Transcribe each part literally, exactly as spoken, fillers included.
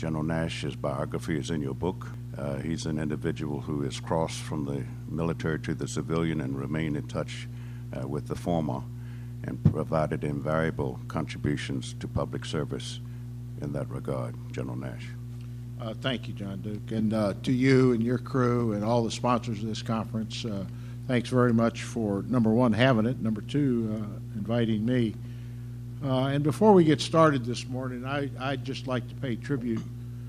General Nash's biography is in your book. Uh, he's an individual who has crossed from the military to the civilian and remained in touch uh, with the former and provided invaluable contributions to public service in that regard. General Nash. Uh, thank you, John Duke. And uh, to you and your crew and all the sponsors of this conference, uh, thanks very much for, number one, having it, number two, uh, inviting me. Uh, and before we get started this morning, I, I'd just like to pay tribute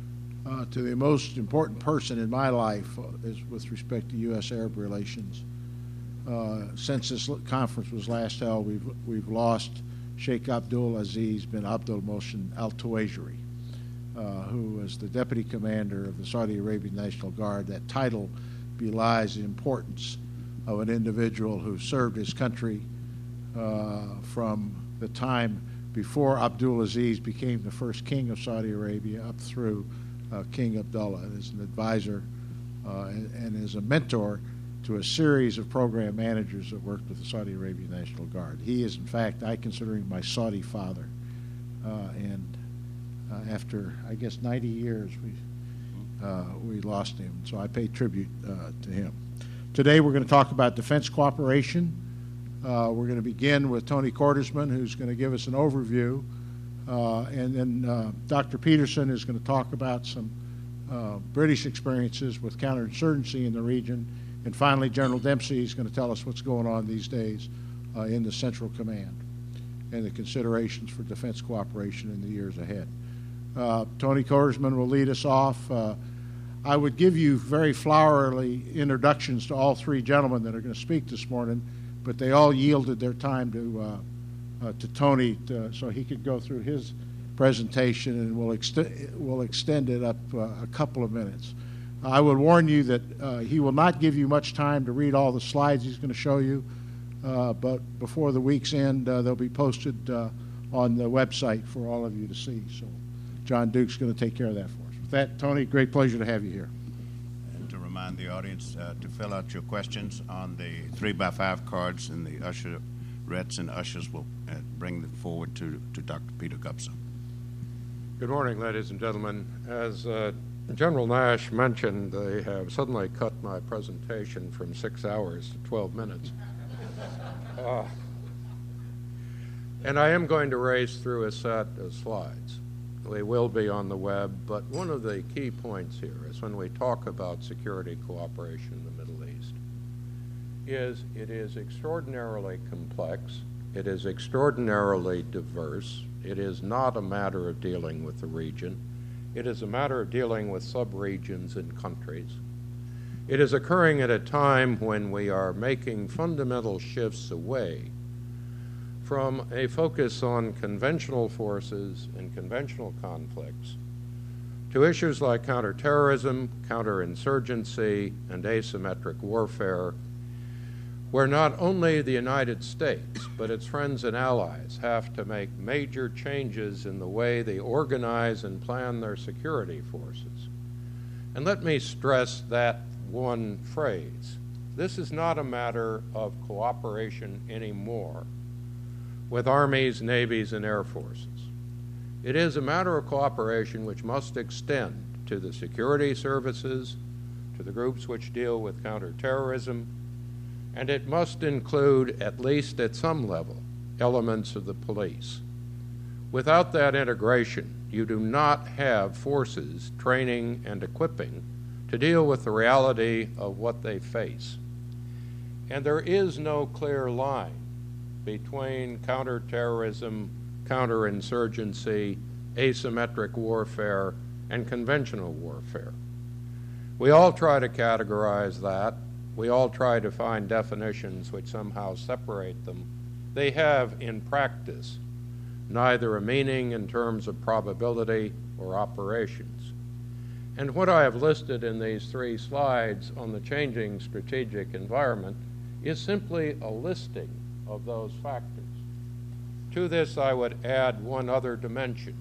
uh, to the most important person in my life uh, is with respect to U S Arab relations. Uh, since this conference was last held, we've, we've lost Sheikh Abdul Aziz bin Abdul Mohsen Al Tuwaijri, uh, who was the deputy commander of the Saudi Arabian National Guard. That title belies the importance of an individual who served his country uh, from the time before Abdul Aziz became the first king of Saudi Arabia up through uh, King Abdullah, as an advisor uh, and, and as a mentor to a series of program managers that worked with the Saudi Arabian National Guard. He is, in fact, I consider him my Saudi father. Uh, and uh, after, I guess, ninety years, we, uh, we lost him. So I pay tribute uh, to him. Today we're going to talk about defense cooperation. Uh, we're going to begin with Tony Kordersman, who's going to give us an overview, uh, and then uh, Doctor Peterson is going to talk about some uh, British experiences with counterinsurgency in the region, and finally General Dempsey is going to tell us what's going on these days uh, in the Central Command and the considerations for defense cooperation in the years ahead. Uh, Tony Kordersman will lead us off. Uh, I would give you very flowery introductions to all three gentlemen that are going to speak this morning, but they all yielded their time to uh, uh, to Tony to, so he could go through his presentation, and we'll, ext we'll extend it up uh, a couple of minutes. I would warn you that uh, he will not give you much time to read all the slides he's going to show you, uh, but before the week's end, uh, they'll be posted uh, on the website for all of you to see. So John Duke's going to take care of that for us. With that, Tony, great pleasure to have you here. Remind the audience uh, to fill out your questions on the three by five cards, and the usher, Reds and ushers will uh, bring them forward to, to Doctor Peter Gubson. Good morning, ladies and gentlemen. As uh, General Nash mentioned, they have suddenly cut my presentation from six hours to twelve minutes. Uh, and I am going to race through a set of slides. They will be on the web, but one of the key points here is when we talk about security cooperation in the Middle East is it is extraordinarily complex, it is extraordinarily diverse, it is not a matter of dealing with the region, it is a matter of dealing with sub-regions and countries. It is occurring at a time when we are making fundamental shifts away from a focus on conventional forces and conventional conflicts to issues like counterterrorism, counterinsurgency, and asymmetric warfare, where not only the United States, but its friends and allies have to make major changes in the way they organize and plan their security forces. And let me stress that one phrase. This is not a matter of cooperation anymore with armies, navies, and air forces. It is a matter of cooperation which must extend to the security services, to the groups which deal with counterterrorism, and it must include, at least at some level, elements of the police. Without that integration, you do not have forces training and equipping to deal with the reality of what they face. And there is no clear line between counterterrorism, counterinsurgency, asymmetric warfare, and conventional warfare. We all try to categorize that. We all try to find definitions which somehow separate them. They have, in practice, neither a meaning in terms of probability or operations. And what I have listed in these three slides on the changing strategic environment is simply a listing of those factors. To this, I would add one other dimension.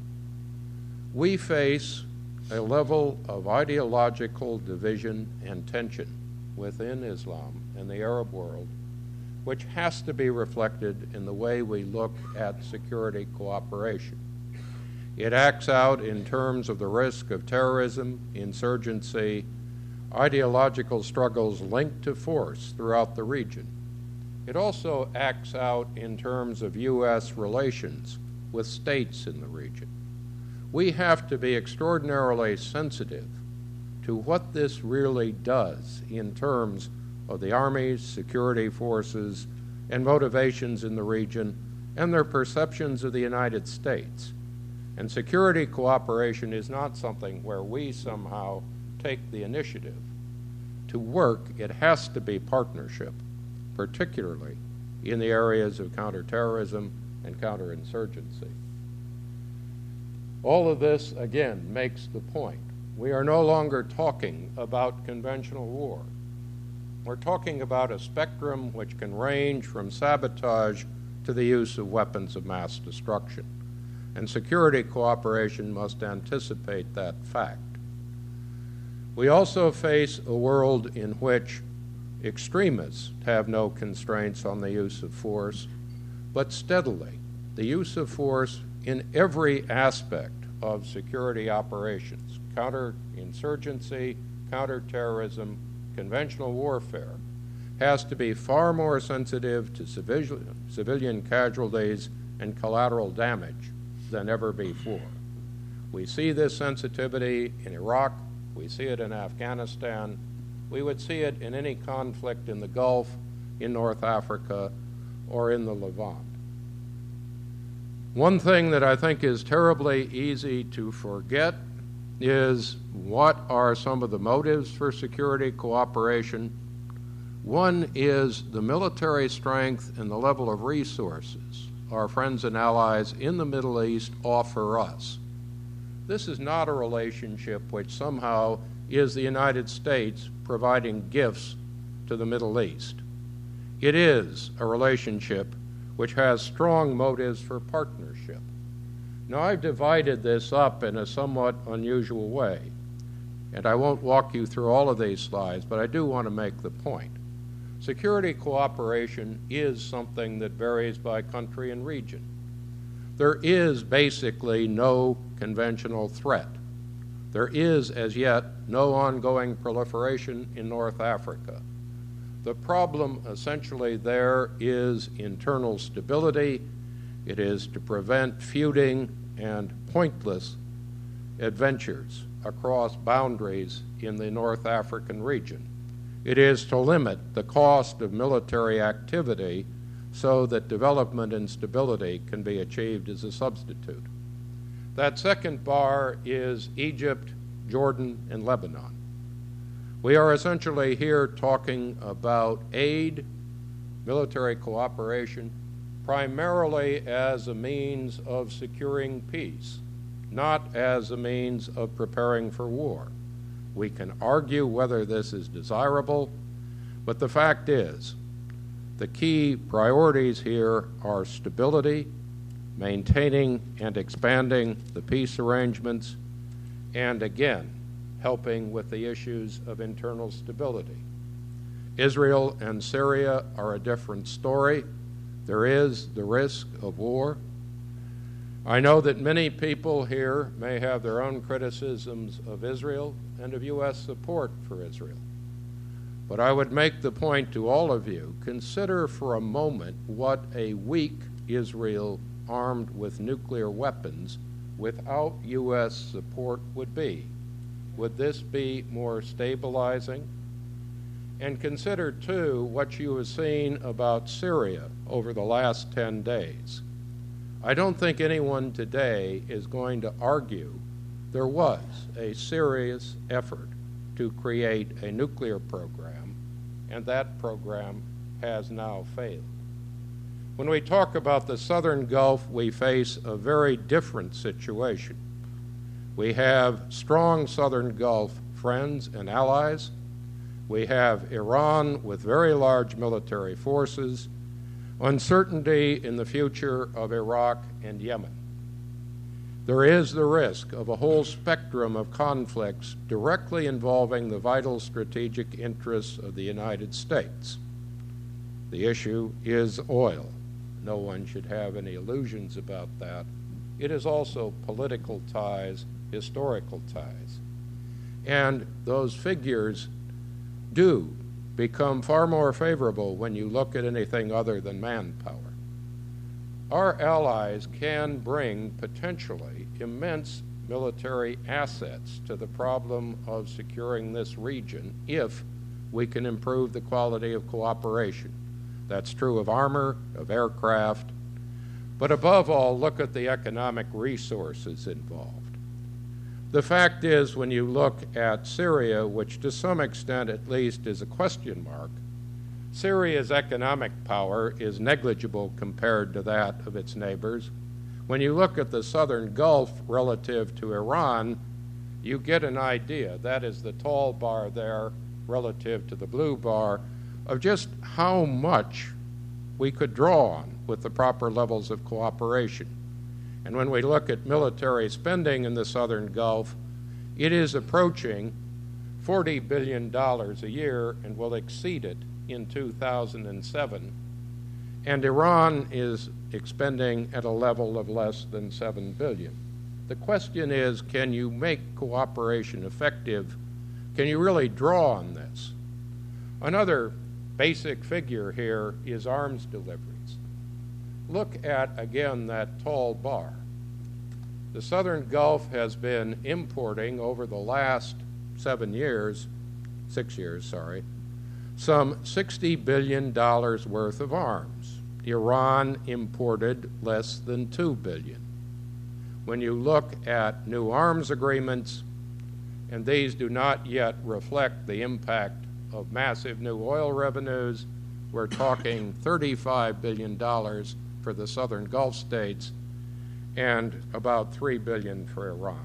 We face a level of ideological division and tension within Islam and the Arab world, which has to be reflected in the way we look at security cooperation. It acts out in terms of the risk of terrorism, insurgency, ideological struggles linked to force throughout the region. It also acts out in terms of U S relations with states in the region. We have to be extraordinarily sensitive to what this really does in terms of the armies, security forces, and motivations in the region, and their perceptions of the United States. And security cooperation is not something where we somehow take the initiative. To work, it has to be partnership, particularly in the areas of counterterrorism and counterinsurgency. All of this, again, makes the point. We are no longer talking about conventional war. We're talking about a spectrum which can range from sabotage to the use of weapons of mass destruction. And security cooperation must anticipate that fact. We also face a world in which extremists have no constraints on the use of force, but steadily, the use of force in every aspect of security operations, counterinsurgency, counterterrorism, conventional warfare, has to be far more sensitive to civilian, civilian casualties and collateral damage than ever before. We see this sensitivity in Iraq, we see it in Afghanistan, we would see it in any conflict in the Gulf, in North Africa, or in the Levant. One thing that I think is terribly easy to forget is what are some of the motives for security cooperation. One is the military strength and the level of resources our friends and allies in the Middle East offer us. This is not a relationship which somehow is the United States providing gifts to the Middle East. It is a relationship which has strong motives for partnership. Now, I've divided this up in a somewhat unusual way, and I won't walk you through all of these slides, but I do want to make the point. Security cooperation is something that varies by country and region. There is basically no conventional threat. There is, as yet, no ongoing proliferation in North Africa. The problem essentially there is internal stability. It is to prevent feuding and pointless adventures across boundaries in the North African region. It is to limit the cost of military activity so that development and stability can be achieved as a substitute. That second bar is Egypt, Jordan, and Lebanon. We are essentially here talking about aid, military cooperation, primarily as a means of securing peace, not as a means of preparing for war. We can argue whether this is desirable, but the fact is, the key priorities here are stability, maintaining and expanding the peace arrangements, and again, helping with the issues of internal stability. Israel and Syria are a different story. There is the risk of war. I know that many people here may have their own criticisms of Israel and of U S support for Israel. But I would make the point to all of you, consider for a moment what a weak Israel armed with nuclear weapons without U S support would be. Would this be more stabilizing? And consider, too, what you have seen about Syria over the last ten days. I don't think anyone today is going to argue there was a serious effort to create a nuclear program, and that program has now failed. When we talk about the Southern Gulf, we face a very different situation. We have strong Southern Gulf friends and allies. We have Iran with very large military forces, uncertainty in the future of Iraq and Yemen. There is the risk of a whole spectrum of conflicts directly involving the vital strategic interests of the United States. The issue is oil. No one should have any illusions about that. it is also political ties, historical ties. And those figures do become far more favorable when you look at anything other than manpower. Our allies can bring potentially immense military assets to the problem of securing this region if we can improve the quality of cooperation. That's true of armor, of aircraft, but above all, look at the economic resources involved. The fact is, when you look at Syria, which to some extent at least is a question mark, Syria's economic power is negligible compared to that of its neighbors. When you look at the southern Gulf relative to Iran, you get an idea. That is the tall bar there relative to the blue bar of just how much we could draw on with the proper levels of cooperation. And when we look at military spending in the southern Gulf, it is approaching forty billion dollars a year and will exceed it in two thousand seven. And Iran is expending at a level of less than seven billion dollars. The question is, can you make cooperation effective? Can you really draw on this? Another basic figure here is arms deliveries. Look at, again, that tall bar. The southern Gulf has been importing over the last seven years, six years, sorry, some sixty billion dollars worth of arms. Iran imported less than two billion dollars. When you look at new arms agreements, and these do not yet reflect the impact of massive new oil revenues, we're talking thirty-five billion dollars for the southern Gulf states and about three billion dollars for Iran.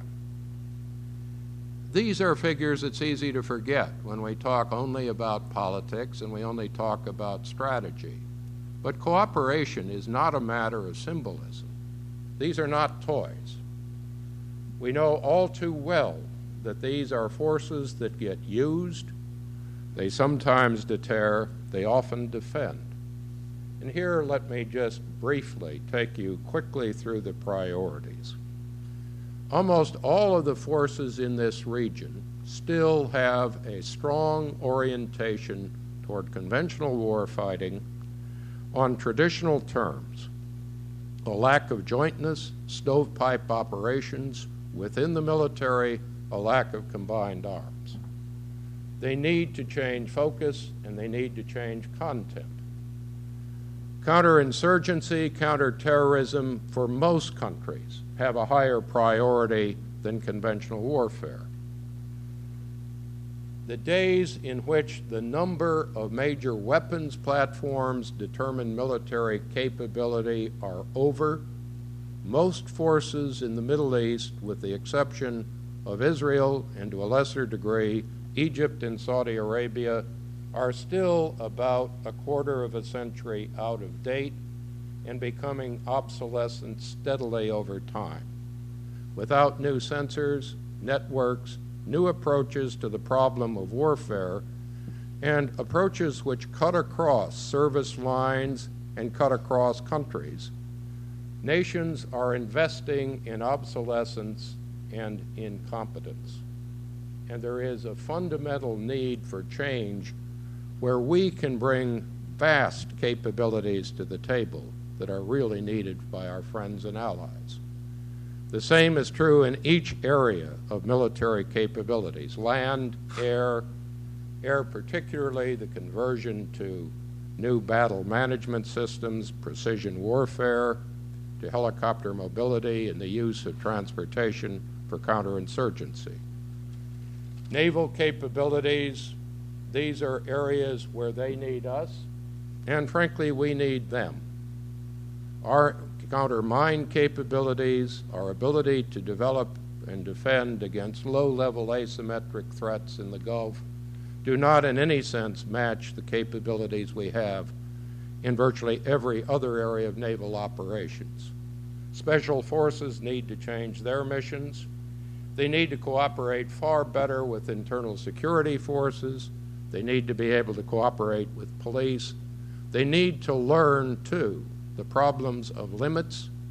These are figures it's easy to forget when we talk only about politics and we only talk about strategy. But cooperation is not a matter of symbolism. These are not toys. We know all too well that these are forces that get used. They sometimes deter, they often defend. And here, let me just briefly take you quickly through the priorities. Almost all of the forces in this region still have a strong orientation toward conventional warfighting on traditional terms. A lack of jointness, stovepipe operations within the military, a lack of combined arms. They need to change focus and they need to change content. Counterinsurgency, counterterrorism for most countries have a higher priority than conventional warfare. The days in which the number of major weapons platforms determine military capability are over. Most forces in the Middle East, with the exception of Israel and to a lesser degree Egypt and Saudi Arabia, are still about a quarter of a century out of date and becoming obsolescent steadily over time. Without new sensors, networks, new approaches to the problem of warfare, and approaches which cut across service lines and cut across countries, nations are investing in obsolescence and incompetence. And there is a fundamental need for change where we can bring vast capabilities to the table that are really needed by our friends and allies. The same is true in each area of military capabilities: land, air, air particularly, the conversion to new battle management systems, precision warfare, to helicopter mobility and the use of transportation for counterinsurgency. Naval capabilities, these are areas where they need us, and frankly, we need them. Our counter-mine capabilities, our ability to develop and defend against low-level asymmetric threats in the Gulf, do not in any sense match the capabilities we have in virtually every other area of naval operations. Special forces need to change their missions. They need to cooperate far better with internal security forces. They need to be able to cooperate with police. They need to learn, too, the problems of limits,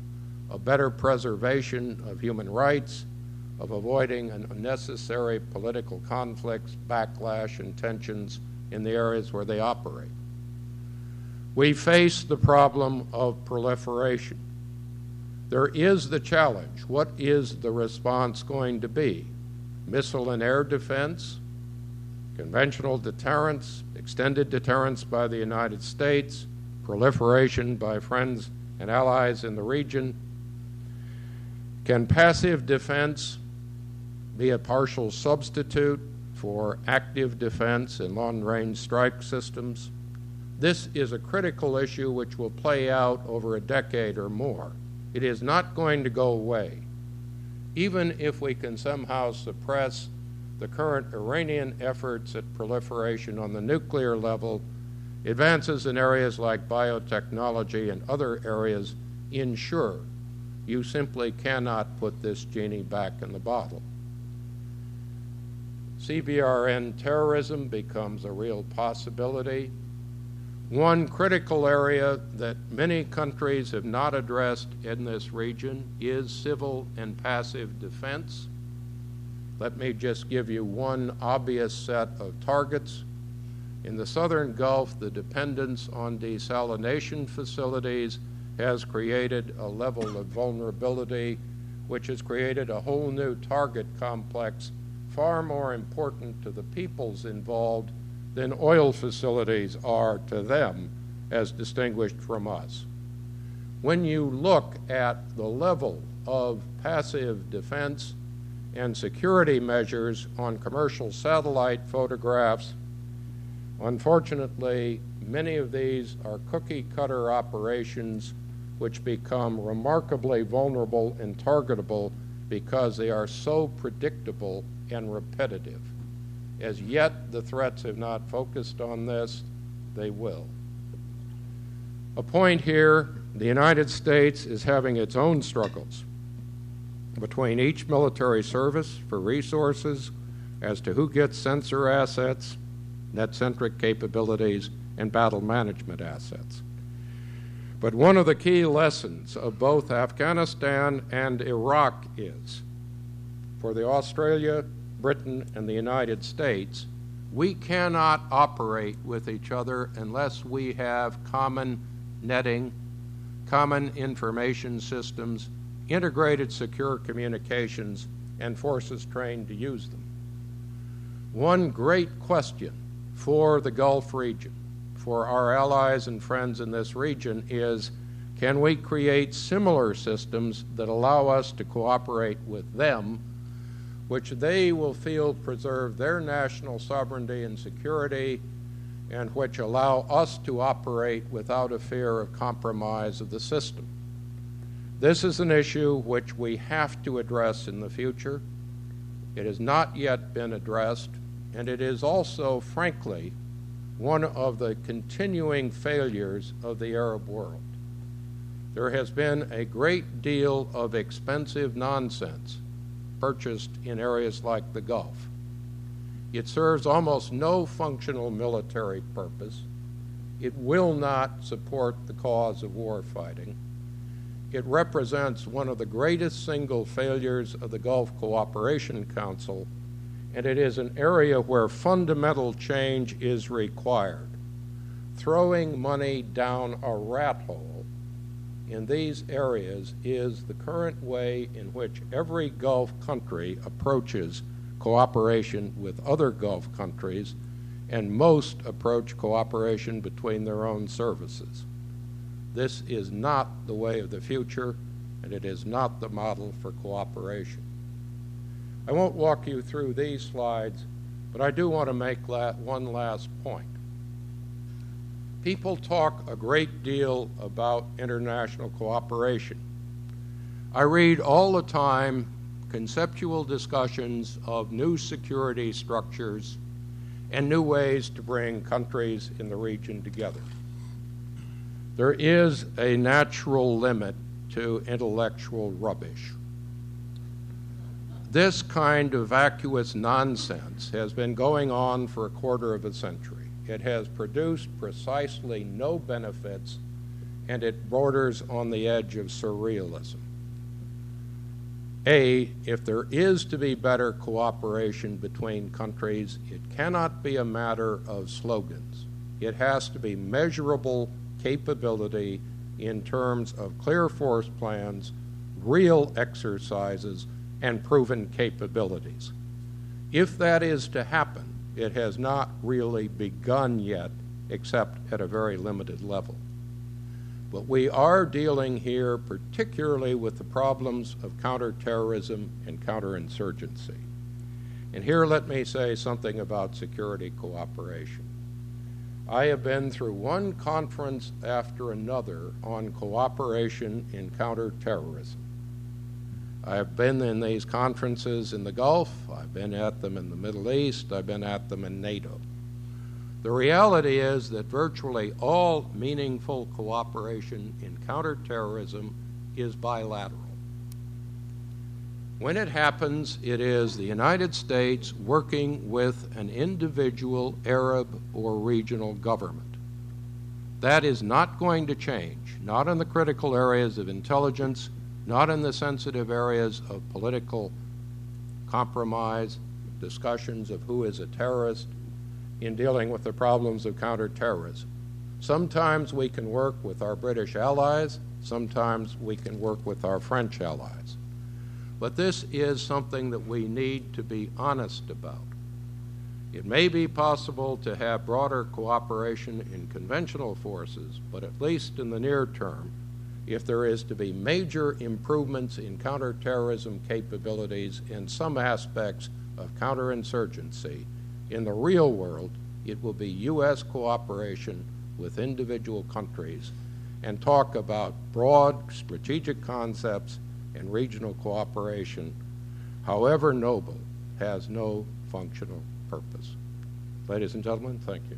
a better preservation of human rights, of avoiding unnecessary political conflicts, backlash, and tensions in the areas where they operate. We face the problem of proliferation. There is the challenge. What is the response going to be? Missile and air defense, conventional deterrence, extended deterrence by the United States, proliferation by friends and allies in the region. Can passive defense be a partial substitute for active defense in long-range strike systems? This is a critical issue which will play out over a decade or more. It is not going to go away. Even if we can somehow suppress the current Iranian efforts at proliferation on the nuclear level, advances in areas like biotechnology and other areas ensure you simply cannot put this genie back in the bottle. C B R N terrorism becomes a real possibility. One critical area that many countries have not addressed in this region is civil and passive defense. Let me just give you one obvious set of targets. In the Southern Gulf, the dependence on desalination facilities has created a level of vulnerability which has created a whole new target complex far more important to the peoples involved than oil facilities are to them, as distinguished from us. When you look at the level of passive defense and security measures on commercial satellite photographs, unfortunately, many of these are cookie-cutter operations which become remarkably vulnerable and targetable because they are so predictable and repetitive. As yet, the threats have not focused on this. They will. A point here, the United States is having its own struggles between each military service for resources as to who gets sensor assets, net-centric capabilities, and battle management assets. But one of the key lessons of both Afghanistan and Iraq is, for the Australia, Britain, and the United States, we cannot operate with each other unless we have common netting, common information systems, integrated secure communications, and forces trained to use them. One great question for the Gulf region, for our allies and friends in this region, is can we create similar systems that allow us to cooperate with them, which they will feel preserve their national sovereignty and security, and which allow us to operate without a fear of compromise of the system. This is an issue which we have to address in the future. It has not yet been addressed, and it is also, frankly, one of the continuing failures of the Arab world. There has been a great deal of expensive nonsense purchased in areas like the Gulf. It serves almost no functional military purpose. It will not support the cause of war fighting. It represents one of the greatest single failures of the Gulf Cooperation Council, and it is an area where fundamental change is required. Throwing money down a rat hole in these areas is the current way in which every Gulf country approaches cooperation with other Gulf countries, and most approach cooperation between their own services. This is not the way of the future, and it is not the model for cooperation. I won't walk you through these slides, but I do want to make la- one last point. People talk a great deal about international cooperation. I read all the time conceptual discussions of new security structures and new ways to bring countries in the region together. There is a natural limit to intellectual rubbish. This kind of vacuous nonsense has been going on for a quarter of a century. It has produced precisely no benefits, and it borders on the edge of surrealism. A, if there is to be better cooperation between countries, it cannot be a matter of slogans. It has to be measurable capability in terms of clear force plans, real exercises, and proven capabilities. If that is to happen, it has not really begun yet, except at a very limited level. But we are dealing here particularly with the problems of counterterrorism and counterinsurgency. And here let me say something about security cooperation. I have been through one conference after another on cooperation in counterterrorism. I have been in these conferences in the Gulf, I've been at them in the Middle East, I've been at them in NATO. The reality is that virtually all meaningful cooperation in counterterrorism is bilateral. When it happens, it is the United States working with an individual Arab or regional government. That is not going to change, not in the critical areas of intelligence, not in the sensitive areas of political compromise, discussions of who is a terrorist, in dealing with the problems of counterterrorism. Sometimes we can work with our British allies, sometimes we can work with our French allies. But this is something that we need to be honest about. It may be possible to have broader cooperation in conventional forces, but at least in the near term, if there is to be major improvements in counterterrorism capabilities in some aspects of counterinsurgency, in the real world, it will be U S cooperation with individual countries and talk about broad strategic concepts and regional cooperation, however noble, has no functional purpose. Ladies and gentlemen, thank you.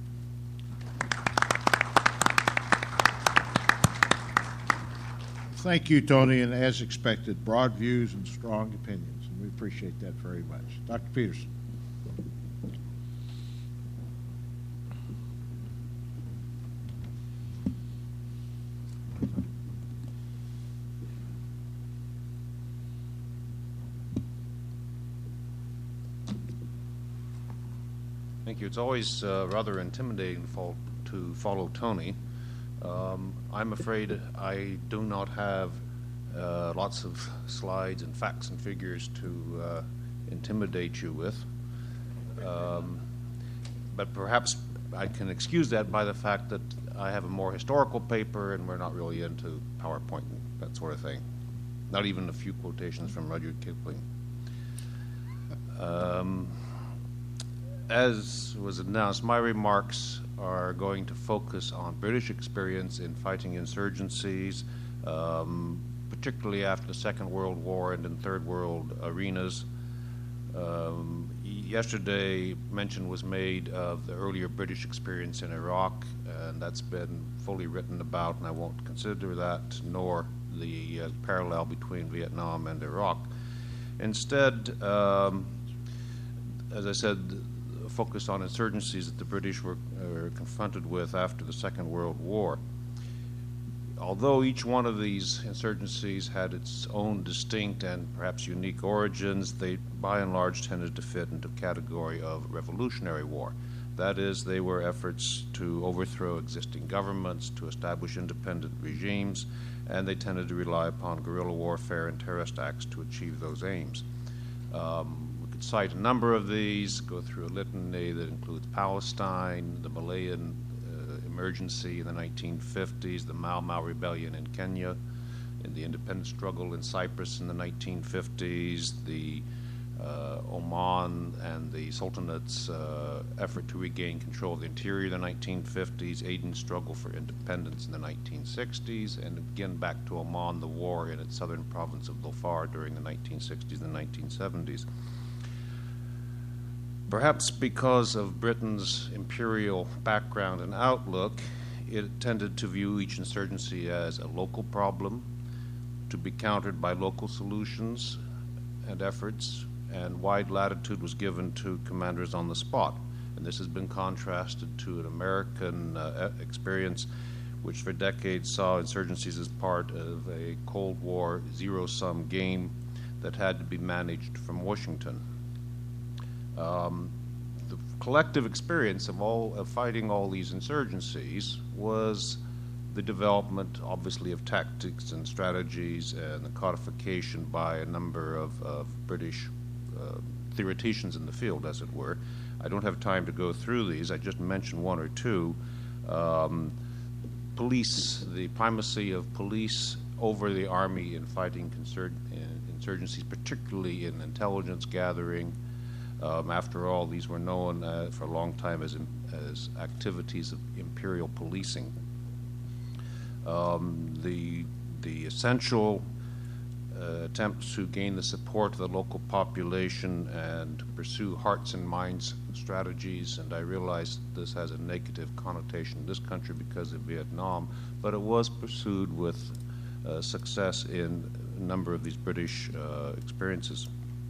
Thank you, Tony, and as expected, broad views and strong opinions, and we appreciate that very much. Doctor Peterson. Thank you. It's always uh, rather intimidating to follow, to follow Tony. Um, I'm afraid I do not have uh, lots of slides and facts and figures to uh, intimidate you with. Um, but perhaps I can excuse that by the fact that I have a more historical paper and we're not really into PowerPoint and that sort of thing. Not even a few quotations from Rudyard Kipling. Um, As was announced, my remarks are going to focus on British experience in fighting insurgencies, um, particularly after the Second World War and in Third World arenas. Um, yesterday, mention was made of the earlier British experience in Iraq, and that's been fully written about, and I won't consider that, nor the uh, parallel between Vietnam and Iraq. Instead, um, as I said, focus on insurgencies that the British were uh, confronted with after the Second World War. Although each one of these insurgencies had its own distinct and perhaps unique origins, they by and large tended to fit into the category of revolutionary war. That is, they were efforts to overthrow existing governments, to establish independent regimes, and they tended to rely upon guerrilla warfare and terrorist acts to achieve those aims. Um, cite a number of these, go through a litany that includes Palestine, the Malayan uh, emergency in the nineteen fifties, the Mau Mau rebellion in Kenya, in the independence struggle in Cyprus in the nineteen fifties, the uh, Oman and the Sultanate's uh, effort to regain control of the interior in the nineteen fifties, Aden's struggle for independence in the nineteen sixties, and again back to Oman, the war in its southern province of Dhofar during the nineteen sixties and nineteen seventies. Perhaps because of Britain's imperial background and outlook, it tended to view each insurgency as a local problem, to be countered by local solutions and efforts, and wide latitude was given to commanders on the spot. And this has been contrasted to an American uh, experience which for decades saw insurgencies as part of a Cold War zero-sum game that had to be managed from Washington. Um, the collective experience of all of fighting all these insurgencies was the development, obviously, of tactics and strategies and the codification by a number of, of British uh, theoreticians in the field, as it were. I don't have time to go through these. I just mentioned one or two. Um, police, the primacy of police over the army in fighting insurgencies, particularly in intelligence gathering. Um, after all, these were known uh, for a long time as, as activities of imperial policing. Um, the, the essential uh, attempts to gain the support of the local population and pursue hearts and minds strategies, and I realize this has a negative connotation in this country because of Vietnam, but it was pursued with uh, success in a number of these British uh, experiences.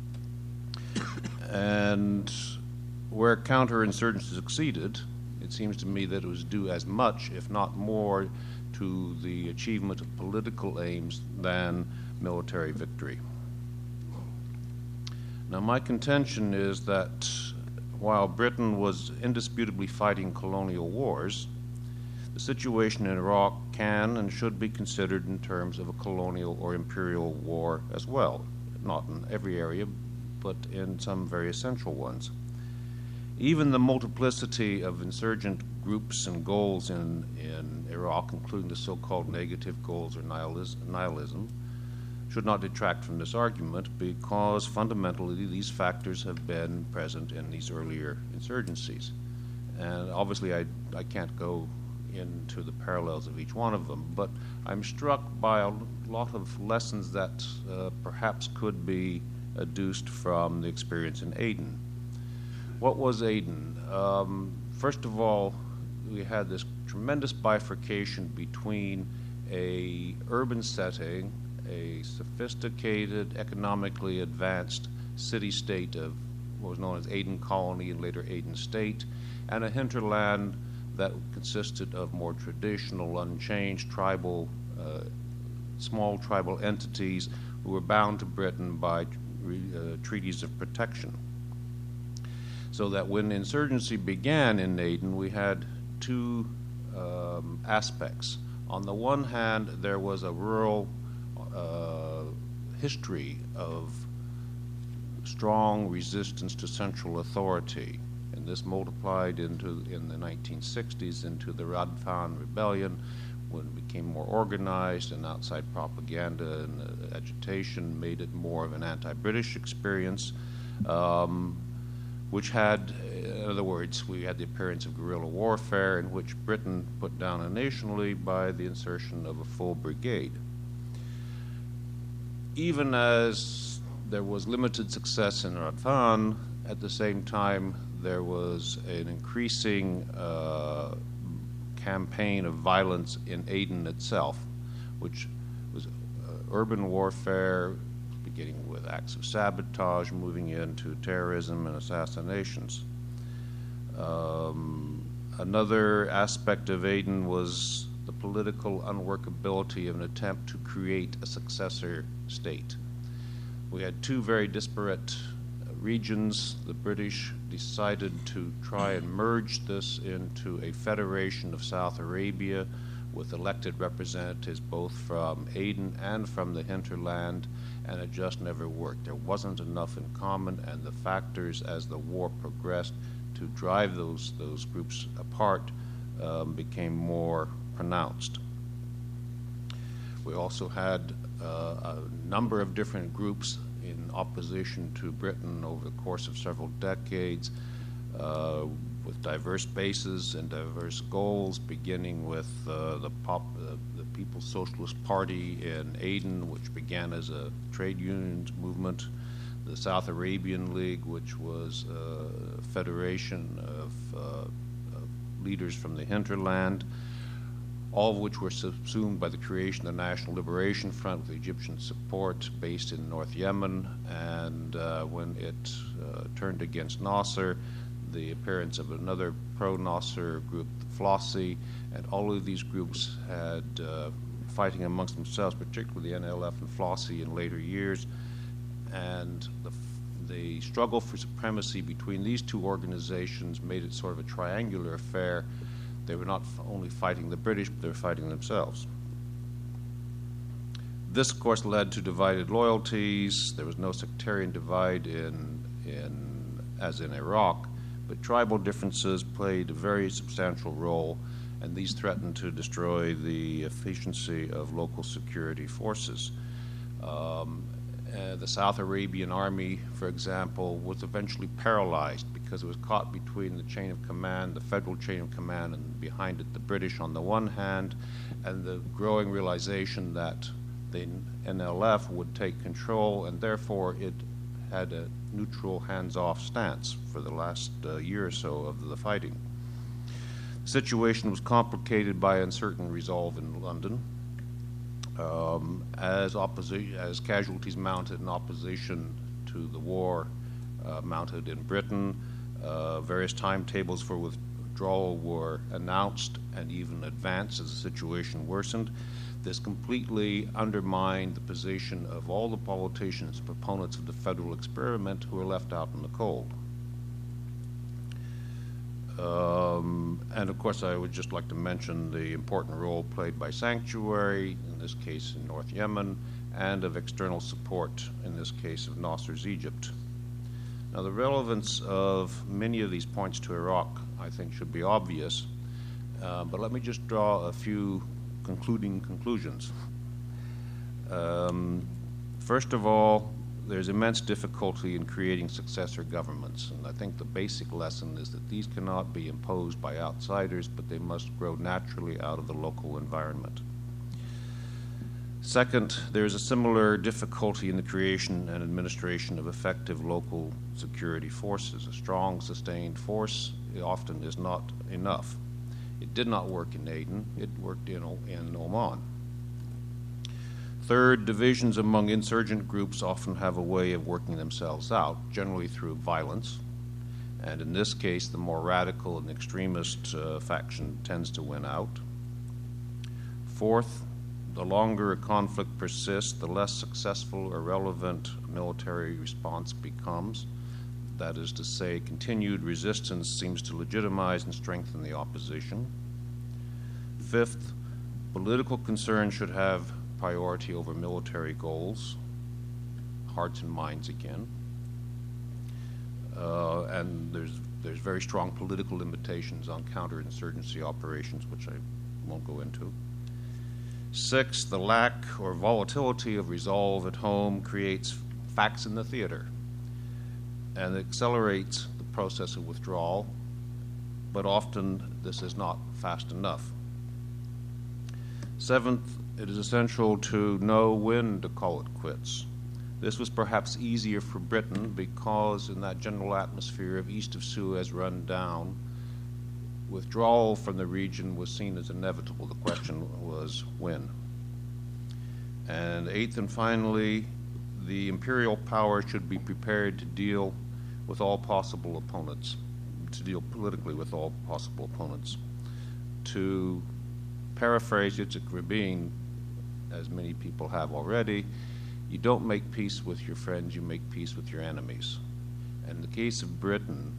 And where counterinsurgency succeeded, it seems to me that it was due as much, if not more, to the achievement of political aims than military victory. Now, my contention is that while Britain was indisputably fighting colonial wars, the situation in Iraq can and should be considered in terms of a colonial or imperial war as well, not in every area, but in some very essential ones. Even the multiplicity of insurgent groups and goals in, in Iraq, including the so-called negative goals or nihilism, nihilism, should not detract from this argument because fundamentally these factors have been present in these earlier insurgencies. And obviously I, I can't go into the parallels of each one of them, but I'm struck by a lot of lessons that uh, perhaps could be adduced from the experience in Aden. What was Aden? Um, first of all, we had this tremendous bifurcation between a urban setting, a sophisticated, economically advanced city-state of what was known as Aden Colony and later Aden State, and a hinterland that consisted of more traditional, unchanged tribal, uh, small tribal entities who were bound to Britain by uh, treaties of protection. So that when insurgency began in Aden, we had two um, aspects. On the one hand, there was a rural uh, history of strong resistance to central authority, and this multiplied into in the nineteen sixties into the Radfan Rebellion, when it became more organized, and outside propaganda and uh, agitation made it more of an anti-British experience. Um, which had, in other words, we had the appearance of guerrilla warfare in which Britain put down nationally by the insertion of a full brigade. Even as there was limited success in Radfan, at the same time there was an increasing uh, campaign of violence in Aden itself, which was uh, urban warfare, beginning with acts of sabotage, moving into terrorism and assassinations. Um, another aspect of Aden was the political unworkability of an attempt to create a successor state. We had two very disparate regions. The British decided to try and merge this into a federation of South Arabia with elected representatives both from Aden and from the hinterland, and it just never worked. There wasn't enough in common, and the factors as the war progressed to drive those, those groups apart um, became more pronounced. We also had uh, a number of different groups in opposition to Britain over the course of several decades, uh, with diverse bases and diverse goals, beginning with uh, the, pop, uh, the People's Socialist Party in Aden, which began as a trade unions movement, the South Arabian League, which was a federation of, uh, of leaders from the hinterland, all of which were subsumed by the creation of the National Liberation Front with Egyptian support based in North Yemen, and uh, when it uh, turned against Nasser, the appearance of another pro-Nasser group, the Flossi, and all of these groups had uh, fighting amongst themselves, particularly the N L F and Flossi in later years, and the, the struggle for supremacy between these two organizations made it sort of a triangular affair. They were not only fighting the British, but they were fighting themselves. This, of course, led to divided loyalties. There was no sectarian divide in, in, as in Iraq, but tribal differences played a very substantial role, and these threatened to destroy the efficiency of local security forces. Um, uh, the South Arabian Army, for example, was eventually paralyzed because it was caught between the chain of command, the federal chain of command, and behind it the British on the one hand, and the growing realization that the N L F would take control, and therefore it had a neutral, hands-off stance for the last uh, year or so of the fighting. The situation was complicated by uncertain resolve in London. Um, as, opposi- as casualties mounted in opposition to the war uh, mounted in Britain, uh, various timetables for withdrawal were announced and even advanced as the situation worsened. This completely undermined the position of all the politicians, proponents of the federal experiment, who were left out in the cold. Um, and of course, I would just like to mention the important role played by Sanctuary, in this case in North Yemen, and of external support, in this case of Nasser's Egypt. Now, the relevance of many of these points to Iraq, I think, should be obvious, uh, but let me just draw a few concluding conclusions. Um, first of all, there's immense difficulty in creating successor governments, and I think the basic lesson is that these cannot be imposed by outsiders, but they must grow naturally out of the local environment. Second, there's a similar difficulty in the creation and administration of effective local security forces. A strong, sustained force often is not enough. It did not work in Aden, it worked in, in Oman. Third, divisions among insurgent groups often have a way of working themselves out, generally through violence. And in this case, the more radical and extremist uh, faction tends to win out. Fourth, the longer a conflict persists, the less successful or relevant military response becomes. That is to say, continued resistance seems to legitimize and strengthen the opposition. Fifth, political concern should have priority over military goals, hearts and minds again. Uh, and there's, there's very strong political limitations on counterinsurgency operations, which I won't go into. Six, the lack or volatility of resolve at home creates facts in the theater and accelerates the process of withdrawal, but often this is not fast enough. Seventh, it is essential to know when to call it quits. This was perhaps easier for Britain because in that general atmosphere of east of Suez run down, withdrawal from the region was seen as inevitable. The question was when. And eighth and finally, the imperial power should be prepared to deal with all possible opponents, to deal politically with all possible opponents. To paraphrase Yitzhak Rabin, as many people have already, you don't make peace with your friends, you make peace with your enemies. And in the case of Britain,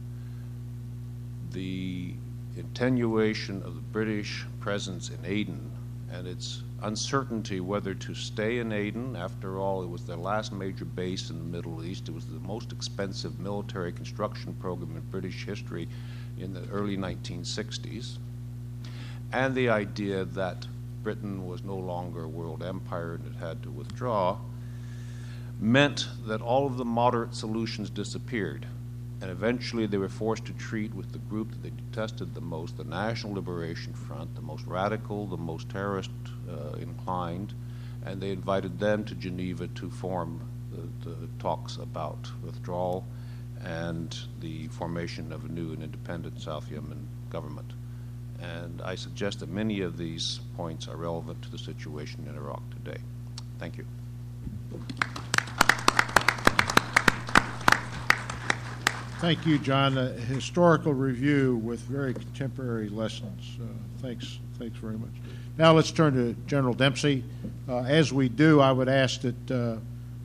the attenuation of the British presence in Aden and its uncertainty whether to stay in Aden. After all, it was their last major base in the Middle East. It was the most expensive military construction program in British history in the early nineteen sixties. And the idea that Britain was no longer a world empire and it had to withdraw meant that all of the moderate solutions disappeared. And eventually they were forced to treat with the group that they detested the most, the National Liberation Front, the most radical, the most terrorist uh, inclined, and they invited them to Geneva to form the, the talks about withdrawal and the formation of a new and independent South Yemen government. And I suggest that many of these points are relevant to the situation in Iraq today. Thank you. Thank you, John. A historical review with very contemporary lessons. Uh, thanks, thanks very much. Now let's turn to General Dempsey. Uh, as we do, I would ask that uh,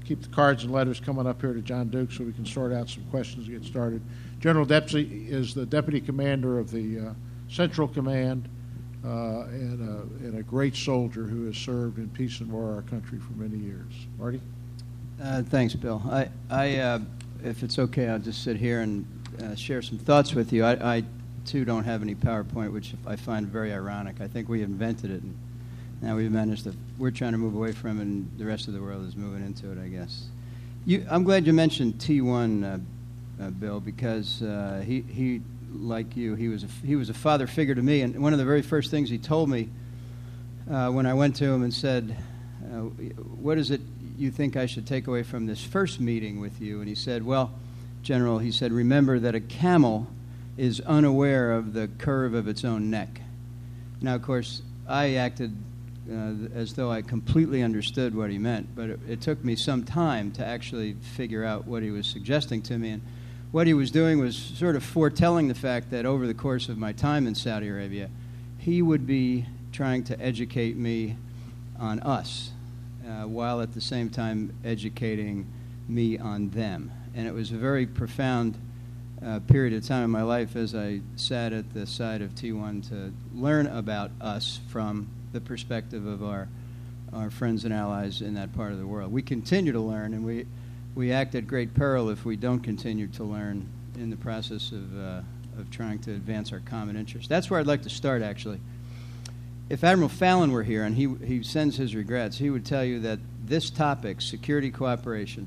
keep the cards and letters coming up here to John Duke so we can sort out some questions and get started. General Dempsey is the Deputy Commander of the uh, Central Command uh, and, a, and a great soldier who has served in peace and war our country for many years. Marty? Uh, thanks, Bill. I, I uh, if it's okay, I'll just sit here and uh, share some thoughts with you. I, I, too, don't have any PowerPoint, which I find very ironic. I think we invented it, and now we've managed to, we're trying to move away from it, and the rest of the world is moving into it, I guess. You, I'm glad you mentioned T one, uh, uh, Bill, because uh, he, he, like you, he was, a, he was a father figure to me, and one of the very first things he told me uh, when I went to him and said, uh, what is it you think I should take away from this first meeting with you? And he said, well, General, he said, remember that a camel is unaware of the curve of its own neck. Now, of course, I acted uh, as though I completely understood what he meant, but it, it took me some time to actually figure out what he was suggesting to me. And what he was doing was sort of foretelling the fact that over the course of my time in Saudi Arabia, he would be trying to educate me on us, uh, while at the same time educating me on them. And it was a very profound uh, period of time in my life as I sat at the side of T one to learn about us from the perspective of our our friends and allies in that part of the world. We continue to learn, and we we act at great peril if we don't continue to learn in the process of uh, of trying to advance our common interests. That's where I'd like to start, actually. If Admiral Fallon were here, and he he sends his regrets, he would tell you that this topic, security cooperation,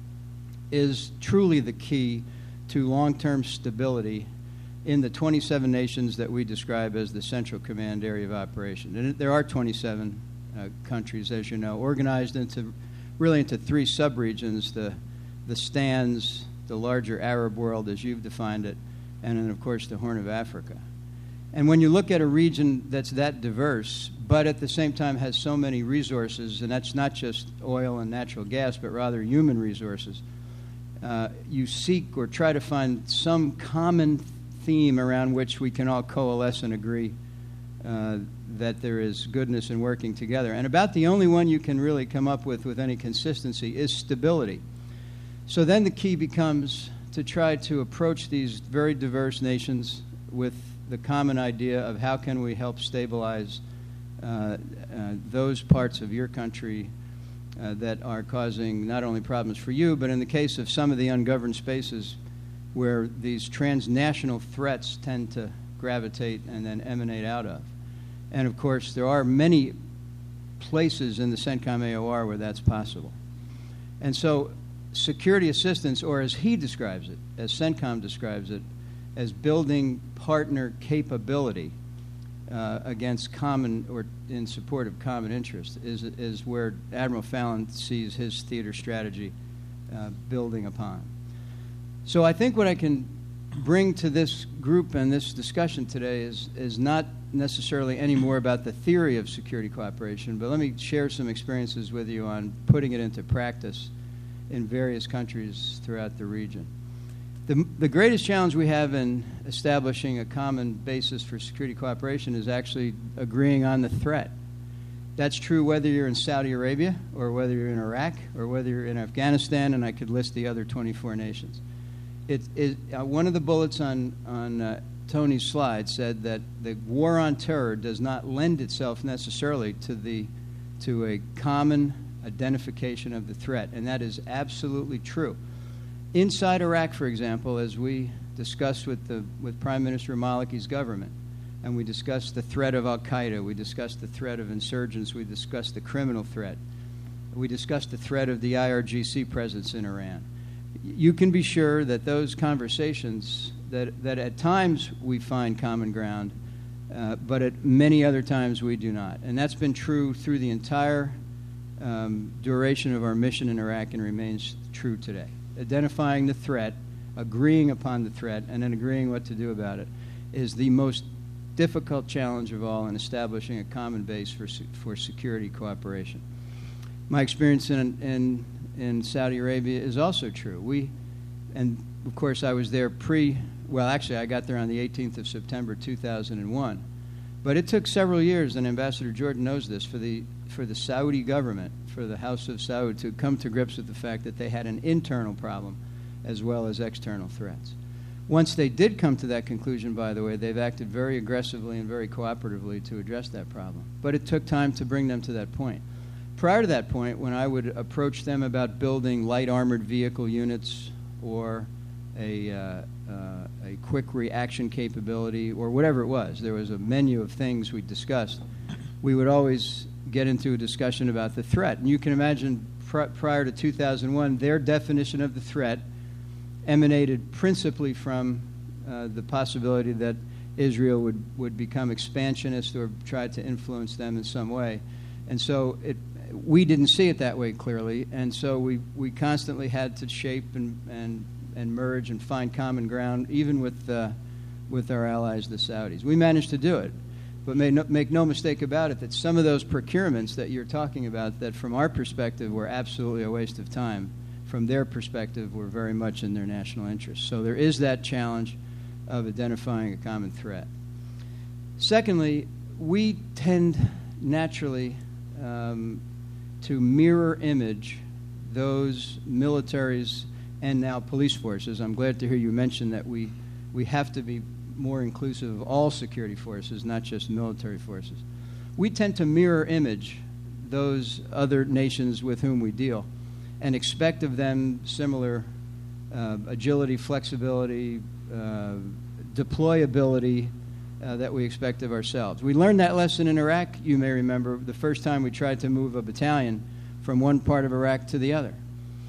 is truly the key to long-term stability in the twenty-seven nations that we describe as the Central Command area of operation. And there are twenty-seven uh, countries, as you know, organized into really into three subregions: the the Stans, the larger Arab world as you've defined it, and then of course the Horn of Africa. And when you look at a region that's that diverse, but at the same time has so many resources, and that's not just oil and natural gas, but rather human resources, uh, you seek or try to find some common theme around which we can all coalesce and agree uh, that there is goodness in working together. And about the only one you can really come up with with any consistency is stability. So then the key becomes to try to approach these very diverse nations with the common idea of how can we help stabilize uh, uh, those parts of your country uh, that are causing not only problems for you, but in the case of some of the ungoverned spaces where these transnational threats tend to gravitate and then emanate out of. And of course, there are many places in the CENTCOM A O R where that's possible. And so security assistance, or as he describes it, as CENTCOM describes it, as building partner capability uh, against common or in support of common interest is, is where Admiral Fallon sees his theater strategy uh, building upon. So I think what I can bring to this group and this discussion today is, is not necessarily any more about the theory of security cooperation, but let me share some experiences with you on putting it into practice in various countries throughout the region. The, the greatest challenge we have in establishing a common basis for security cooperation is actually agreeing on the threat. That's true whether you're in Saudi Arabia or whether you're in Iraq or whether you're in Afghanistan, and I could list the other twenty-four nations. It, it, uh, one of the bullets on, on uh, Tony's slide said that the war on terror does not lend itself necessarily to, the, to a common identification of the threat, and that is absolutely true. Inside Iraq, for example, as we discussed with, the, with Prime Minister Maliki's government, and we discussed the threat of al-Qaeda, we discussed the threat of insurgents, we discussed the criminal threat, we discussed the threat of the I R G C presence in Iran. You can be sure that those conversations, that, that at times we find common ground, uh, but at many other times we do not. And that's been true through the entire um, duration of our mission in Iraq and remains true today. Identifying the threat, agreeing upon the threat, and then agreeing what to do about it is the most difficult challenge of all in establishing a common base for, for security cooperation. My experience in, in, in Saudi Arabia is also true. We, and of course I was there pre, well actually I got there on the eighteenth of September two thousand one, but it took several years, and Ambassador Jordan knows this, for the, for the Saudi government, for the House of Saud, to come to grips with the fact that they had an internal problem as well as external threats. Once they did come to that conclusion, by the way, they've acted very aggressively and very cooperatively to address that problem. But it took time to bring them to that point. Prior to that point, when I would approach them about building light armored vehicle units or a, uh, uh, a quick reaction capability or whatever it was, there was a menu of things we discussed, we would always get into a discussion about the threat. And you can imagine pr prior to two thousand one, their definition of the threat emanated principally from uh, the possibility that Israel would, would become expansionist or try to influence them in some way. And so it, we didn't see it that way clearly, and so we, we constantly had to shape and, and, and merge and find common ground, even with, uh, with our allies, the Saudis. We managed to do it, but may no, make no mistake about it that some of those procurements that you're talking about, that from our perspective were absolutely a waste of time, from their perspective, were very much in their national interest. So there is that challenge of identifying a common threat. Secondly, we tend naturally um, to mirror image those militaries and now police forces. I'm glad to hear you mention that we, we have to be more inclusive of all security forces, not just military forces. We tend to mirror image those other nations with whom we deal and expect of them similar uh, agility, flexibility, uh, deployability uh, that we expect of ourselves. We learned that lesson in Iraq, you may remember, the first time we tried to move a battalion from one part of Iraq to the other.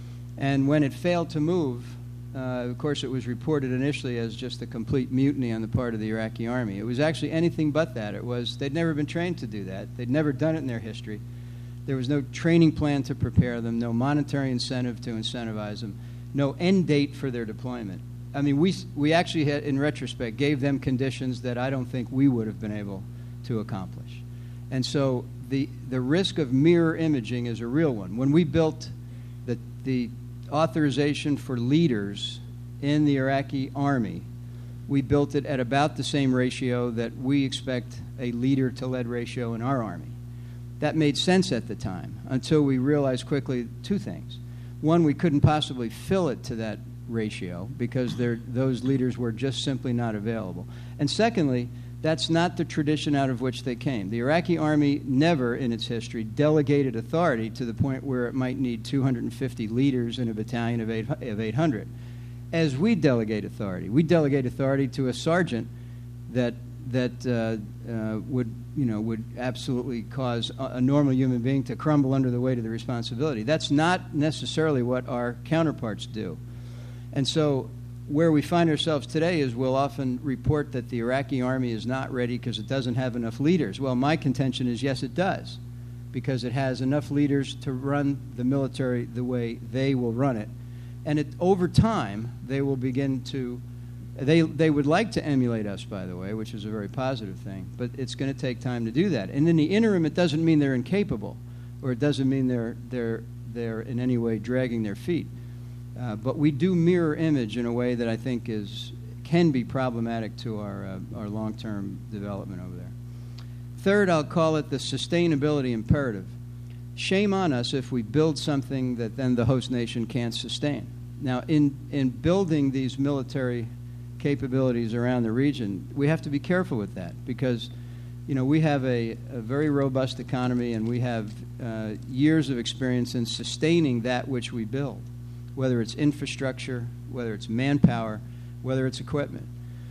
And when it failed to move, uh, of course it was reported initially as just a complete mutiny on the part of the Iraqi army. It was actually anything but that. It was, they'd never been trained to do that. They'd never done it in their history. There was no training plan to prepare them, no monetary incentive to incentivize them, no end date for their deployment. I mean, we, we actually, had, in retrospect, gave them conditions that I don't think we would have been able to accomplish. And so the, the risk of mirror imaging is a real one. When we built the, the authorization for leaders in the Iraqi army, we built it at about the same ratio that we expect a leader-to-lead ratio in our army. That made sense at the time until we realized quickly two things. One, we couldn't possibly fill it to that ratio because those leaders were just simply not available. And secondly, that's not the tradition out of which they came. The Iraqi army never in its history delegated authority to the point where it might need two hundred fifty leaders in a battalion of eight hundred. As we delegate authority, we delegate authority to a sergeant that that uh, uh, would, you know, would absolutely cause a, a normal human being to crumble under the weight of the responsibility. That's not necessarily what our counterparts do. And so where we find ourselves today is we'll often report that the Iraqi army is not ready because it doesn't have enough leaders. Well, my contention is yes, it does, because it has enough leaders to run the military the way they will run it. And it, over time, they will begin to They, they would like to emulate us, by the way, which is a very positive thing, but it's going to take time to do that. And in the interim, it doesn't mean they're incapable, or it doesn't mean they're, they're, they're in any way dragging their feet. Uh, but we do mirror image in a way that I think is, can be problematic to our, uh, our long-term development over there. Third, I'll call it the sustainability imperative. Shame on us if we build something that then the host nation can't sustain. Now, in, in building these military capabilities around the region, we have to be careful with that because, you know, we have a, a very robust economy and we have uh, years of experience in sustaining that which we build, whether it's infrastructure, whether it's manpower, whether it's equipment.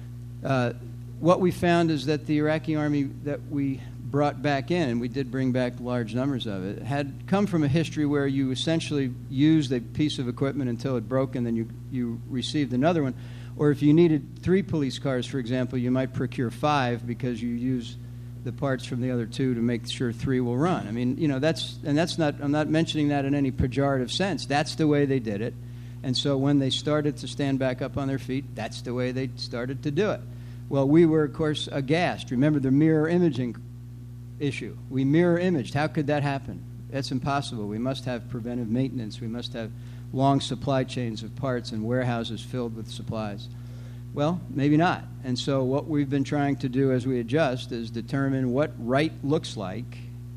Uh, what we found is that the Iraqi army that we brought back in, and we did bring back large numbers of it, had come from a history where you essentially used a piece of equipment until it broke and then you, you received another one. Or if you needed three police cars, for example, you might procure five because you use the parts from the other two to make sure three will run. I mean, you know, that's, and that's not, I'm not mentioning that in any pejorative sense. That's the way they did it. And so when they started to stand back up on their feet, that's the way they started to do it. Well, we were, of course, aghast. Remember the mirror imaging issue. We mirror imaged. How could that happen? That's impossible. We must have preventive maintenance. We must have long supply chains of parts and warehouses filled with supplies. Well, maybe not. And so what we've been trying to do as we adjust is determine what right looks like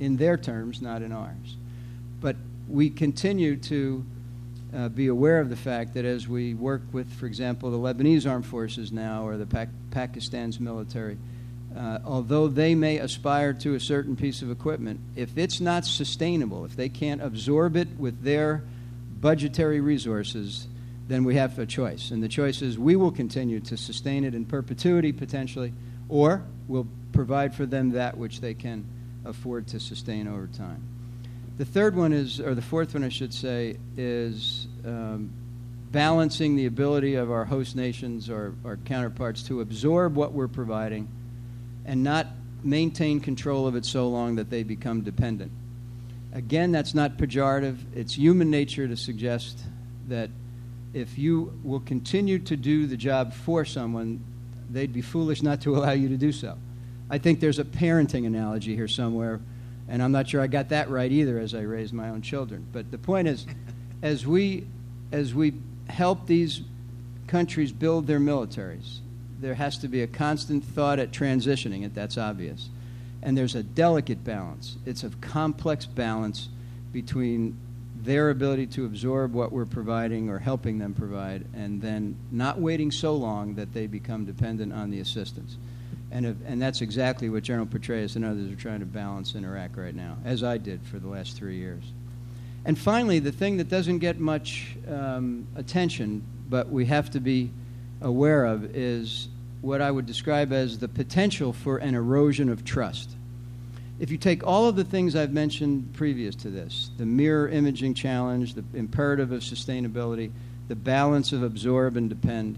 in their terms, not in ours. But we continue to uh, be aware of the fact that as we work with, for example, the Lebanese armed forces now, or the Pac- Pakistan's military, uh, although they may aspire to a certain piece of equipment, if it's not sustainable, if they can't absorb it with their budgetary resources, then we have a choice. And the choice is we will continue to sustain it in perpetuity, potentially, or we'll provide for them that which they can afford to sustain over time. The third one is, or the fourth one I should say, is um, balancing the ability of our host nations or our counterparts to absorb what we're providing and not maintain control of it so long that they become dependent. Again, that's not pejorative. It's human nature to suggest that if you will continue to do the job for someone, they'd be foolish not to allow you to do so. I think there's a parenting analogy here somewhere, and I'm not sure I got that right either as I raised my own children. But the point is, as we, as we help these countries build their militaries, there has to be a constant thought at transitioning it, that's obvious. And there's a delicate balance. It's a complex balance between their ability to absorb what we're providing or helping them provide, and then not waiting so long that they become dependent on the assistance. And, if, and that's exactly what General Petraeus and others are trying to balance in Iraq right now, as I did for the last three years. And finally, the thing that doesn't get much um, attention, but we have to be aware of, is what I would describe as the potential for an erosion of trust. If you take all of the things I've mentioned previous to this, the mirror imaging challenge, the imperative of sustainability, the balance of absorb and depend,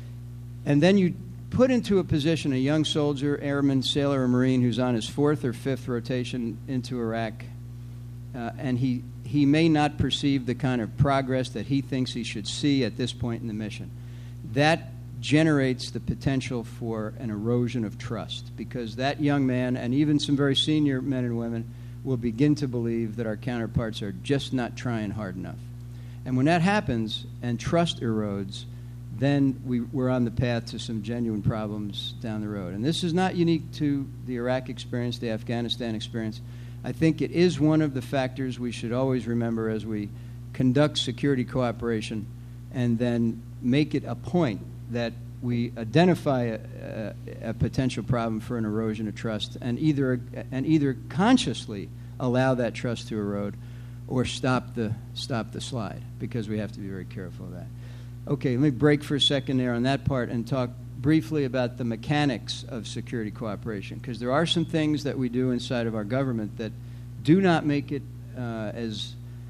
and then you put into a position a young soldier, airman, sailor, or Marine who's on his fourth or fifth rotation into Iraq, uh, and he, he may not perceive the kind of progress that he thinks he should see at this point in the mission. That generates the potential for an erosion of trust, because that young man, and even some very senior men and women, will begin to believe that our counterparts are just not trying hard enough. And when that happens and trust erodes, then we, we're on the path to some genuine problems down the road. And this is not unique to the Iraq experience, the Afghanistan experience. I think it is one of the factors we should always remember as we conduct security cooperation, and then make it a point that we identify a, a, a potential problem for an erosion of trust, and either and either consciously allow that trust to erode, or stop the stop the slide, because we have to be very careful of that. Okay, let me break for a second there on that part and talk briefly about the mechanics of security cooperation, because there are some things that we do inside of our government that do not make it uh, as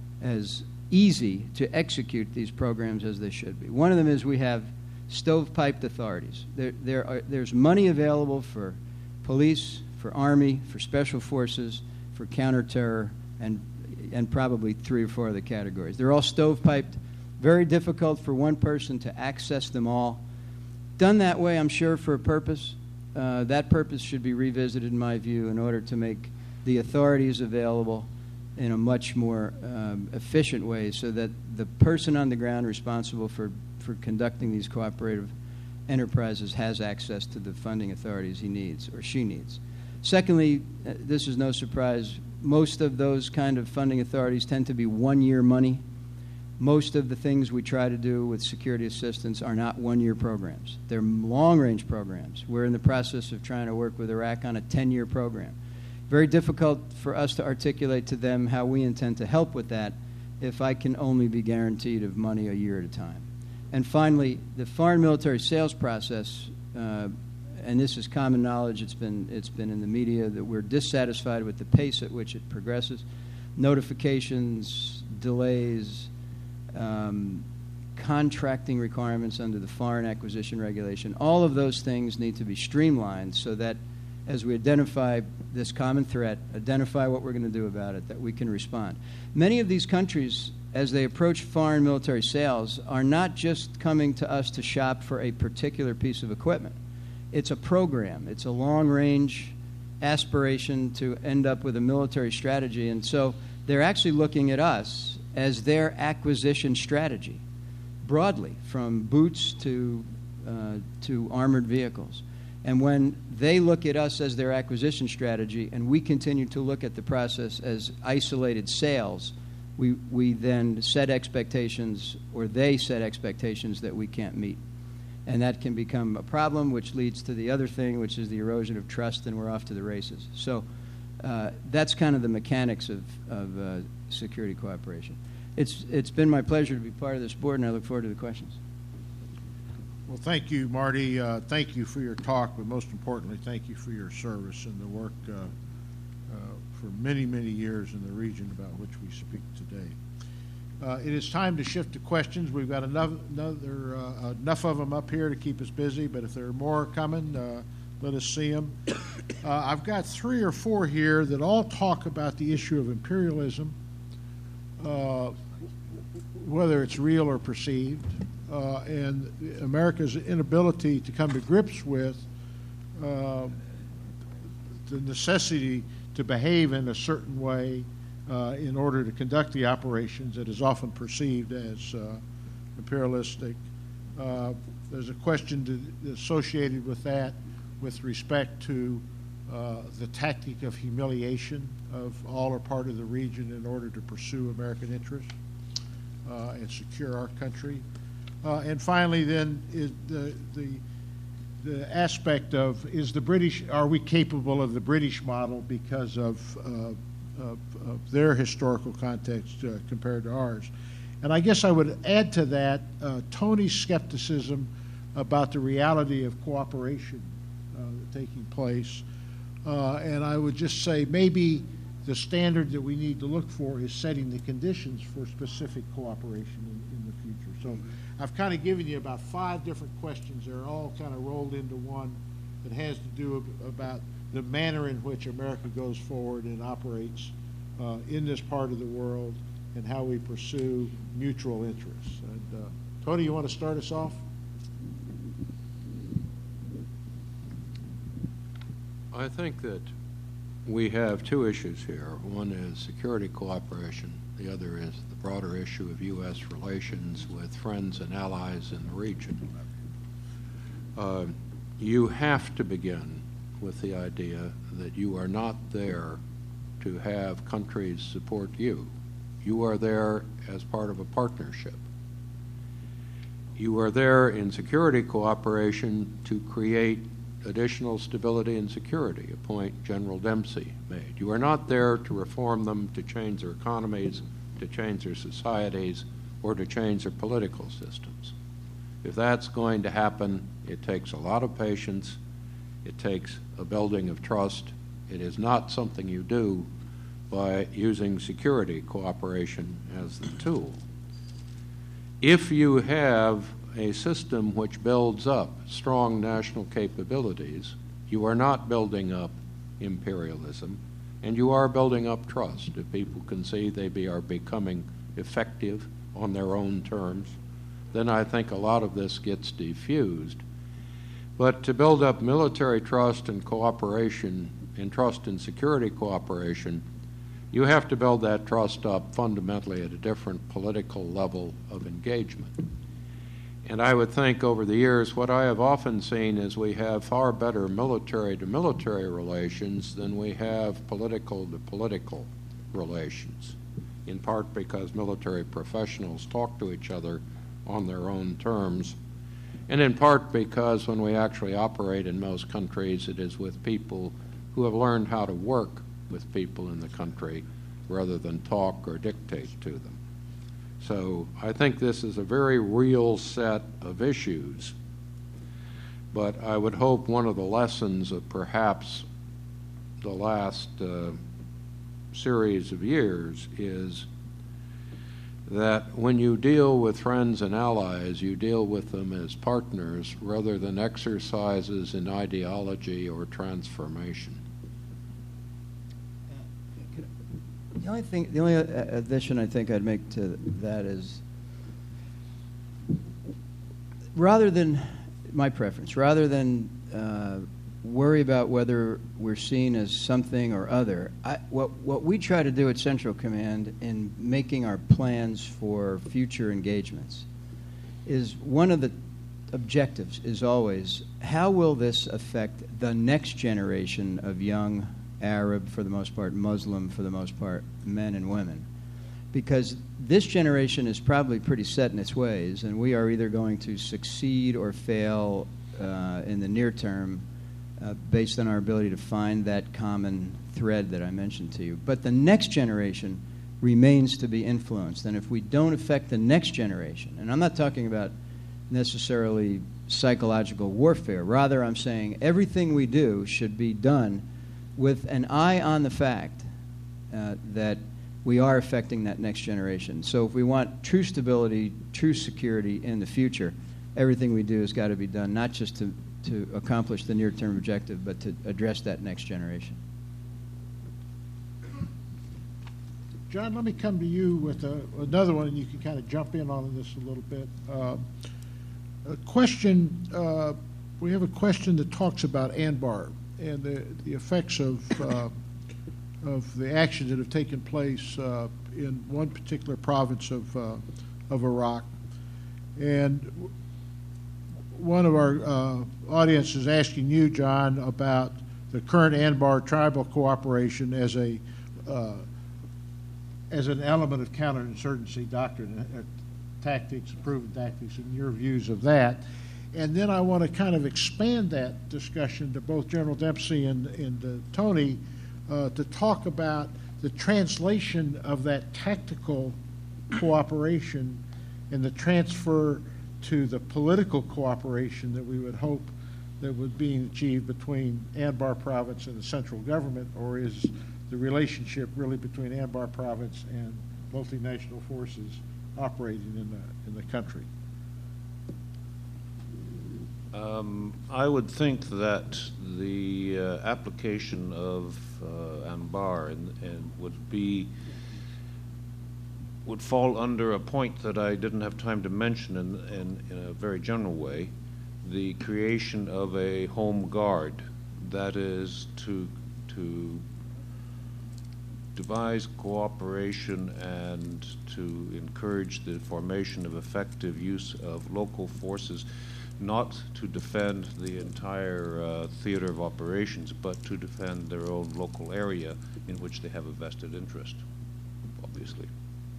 as easy to execute these programs as they should be. One of them is we have stovepiped authorities. There, there are, there's money available for police, for Army, for special forces, for counterterror, and and probably three or four other categories. They're all stovepiped. Very difficult for one person to access them all. Done that way, I'm sure, for a purpose. Uh, that purpose should be revisited, in my view, in order to make the authorities available in a much more um, efficient way, so that the person on the ground responsible for for conducting these cooperative enterprises has access to the funding authorities he needs or she needs. Secondly, uh, this is no surprise, most of those kind of funding authorities tend to be one-year money. Most of the things we try to do with security assistance are not one-year programs. They're long-range programs. We're in the process of trying to work with Iraq on a ten-year program. Very difficult for us to articulate to them how we intend to help with that if I can only be guaranteed of money a year at a time. And finally, the foreign military sales process, uh, and this is common knowledge, it's been, it's been in the media, that we're dissatisfied with the pace at which it progresses. Notifications, delays, um, contracting requirements under the Foreign Acquisition Regulation, all of those things need to be streamlined so that as we identify this common threat, identify what we're going to do about it, that we can respond. Many of these countries, as they approach foreign military sales, are not just coming to us to shop for a particular piece of equipment. It's a program. It's a long-range aspiration to end up with a military strategy. And so they're actually looking at us as their acquisition strategy, broadly, from boots to, uh, to armored vehicles. And when they look at us as their acquisition strategy and we continue to look at the process as isolated sales, we, we then set expectations, or they set expectations that we can't meet. And that can become a problem, which leads to the other thing, which is the erosion of trust, and we're off to the races. So uh, that's kind of the mechanics of, of uh, security cooperation. It's, it's been my pleasure to be part of this board, and I look forward to the questions. Well, thank you, Marty. Uh, thank you for your talk, but most importantly, thank you for your service and the work uh, uh, for many, many years in the region about which we speak today. Uh, it is time to shift to questions. We've got enough, another, uh, enough of them up here to keep us busy, but if there are more coming, uh, let us see them. Uh, I've got three or four here that all talk about the issue of imperialism, uh, whether it's real or perceived, uh, and America's inability to come to grips with uh, the necessity to behave in a certain way Uh, in order to conduct the operations that is often perceived as uh, imperialistic. Uh, there's a question to, associated with that with respect to uh, the tactic of humiliation of all or part of the region in order to pursue American interests uh, and secure our country. Uh, and finally, then, is the, the, the aspect of, is the British, are we capable of the British model because of uh, Of, of their historical context uh, compared to ours. And I guess I would add to that uh, Tony's skepticism about the reality of cooperation uh, taking place. Uh, and I would just say maybe the standard that we need to look for is setting the conditions for specific cooperation in, in the future. So I've kind of given you about five different questions. They're all kind of rolled into one that has to do about the manner in which America goes forward and operates uh, in this part of the world, and how we pursue mutual interests. And uh, Tony, you want to start us off? I think that we have two issues here. One is security cooperation. The other is the broader issue of U S relations with friends and allies in the region. Uh, you have to begin with the idea that you are not there to have countries support you. You are there as part of a partnership. You are there in security cooperation to create additional stability and security, a point General Dempsey made. You are not there to reform them, to change their economies, to change their societies, or to change their political systems. If that's going to happen, it takes a lot of patience. It takes a building of trust. It is not something you do by using security cooperation as the tool. If you have a system which builds up strong national capabilities, you are not building up imperialism, and you are building up trust. If people can see they be, are becoming effective on their own terms, then I think a lot of this gets diffused. But to build up military trust and cooperation, and trust and security cooperation, you have to build that trust up fundamentally at a different political level of engagement. And I would think over the years, what I have often seen is we have far better military-to-military relations than we have political-to-political relations, in part because military professionals talk to each other on their own terms, and in part because when we actually operate in most countries, it is with people who have learned how to work with people in the country rather than talk or dictate to them. So I think this is a very real set of issues, but I would hope one of the lessons of perhaps the last uh, series of years is that when you deal with friends and allies, you deal with them as partners rather than exercises in ideology or transformation. The only thing, the only addition I think I'd make to that is, rather than, my preference, rather than uh, worry about whether we're seen as something or other, I, what, what we try to do at Central Command in making our plans for future engagements is one of the objectives is always, how will this affect the next generation of young Arab, for the most part, Muslim, for the most part, men and women? Because this generation is probably pretty set in its ways, and we are either going to succeed or fail uh, in the near term uh, based on our ability to find that common thread that I mentioned to you. But the next generation remains to be influenced, and if we don't affect the next generation, and I'm not talking about necessarily psychological warfare, rather I'm saying everything we do should be done with an eye on the fact uh, that we are affecting that next generation. So if we want true stability, true security in the future, everything we do has got to be done not just to, to accomplish the near-term objective, but to address that next generation. John, let me come to you with a, another one, and you can kind of jump in on this a little bit. Uh, a question, uh, we have a question that talks about Anbar and the, the effects of, uh, of the actions that have taken place uh, in one particular province of, uh, of Iraq. And one of our uh, audience is asking you, John, about the current Anbar tribal cooperation as a uh, as an element of counterinsurgency doctrine, uh, tactics, proven tactics, and your views of that. And then I want to kind of expand that discussion to both General Dempsey and, and uh, Tony uh, to talk about the translation of that tactical cooperation and the transfer to the political cooperation that we would hope that was being achieved between Anbar Province and the central government, or is the relationship really between Anbar Province and multinational forces operating in the, in the country? Um, I would think that the uh, application of uh, Anbar and, and would be would fall under a point that I didn't have time to mention in, in, in a very general way, the creation of a home guard, that is to to devise cooperation and to encourage the formation of effective use of local forces, not to defend the entire uh, theater of operations, but to defend their own local area in which they have a vested interest, obviously.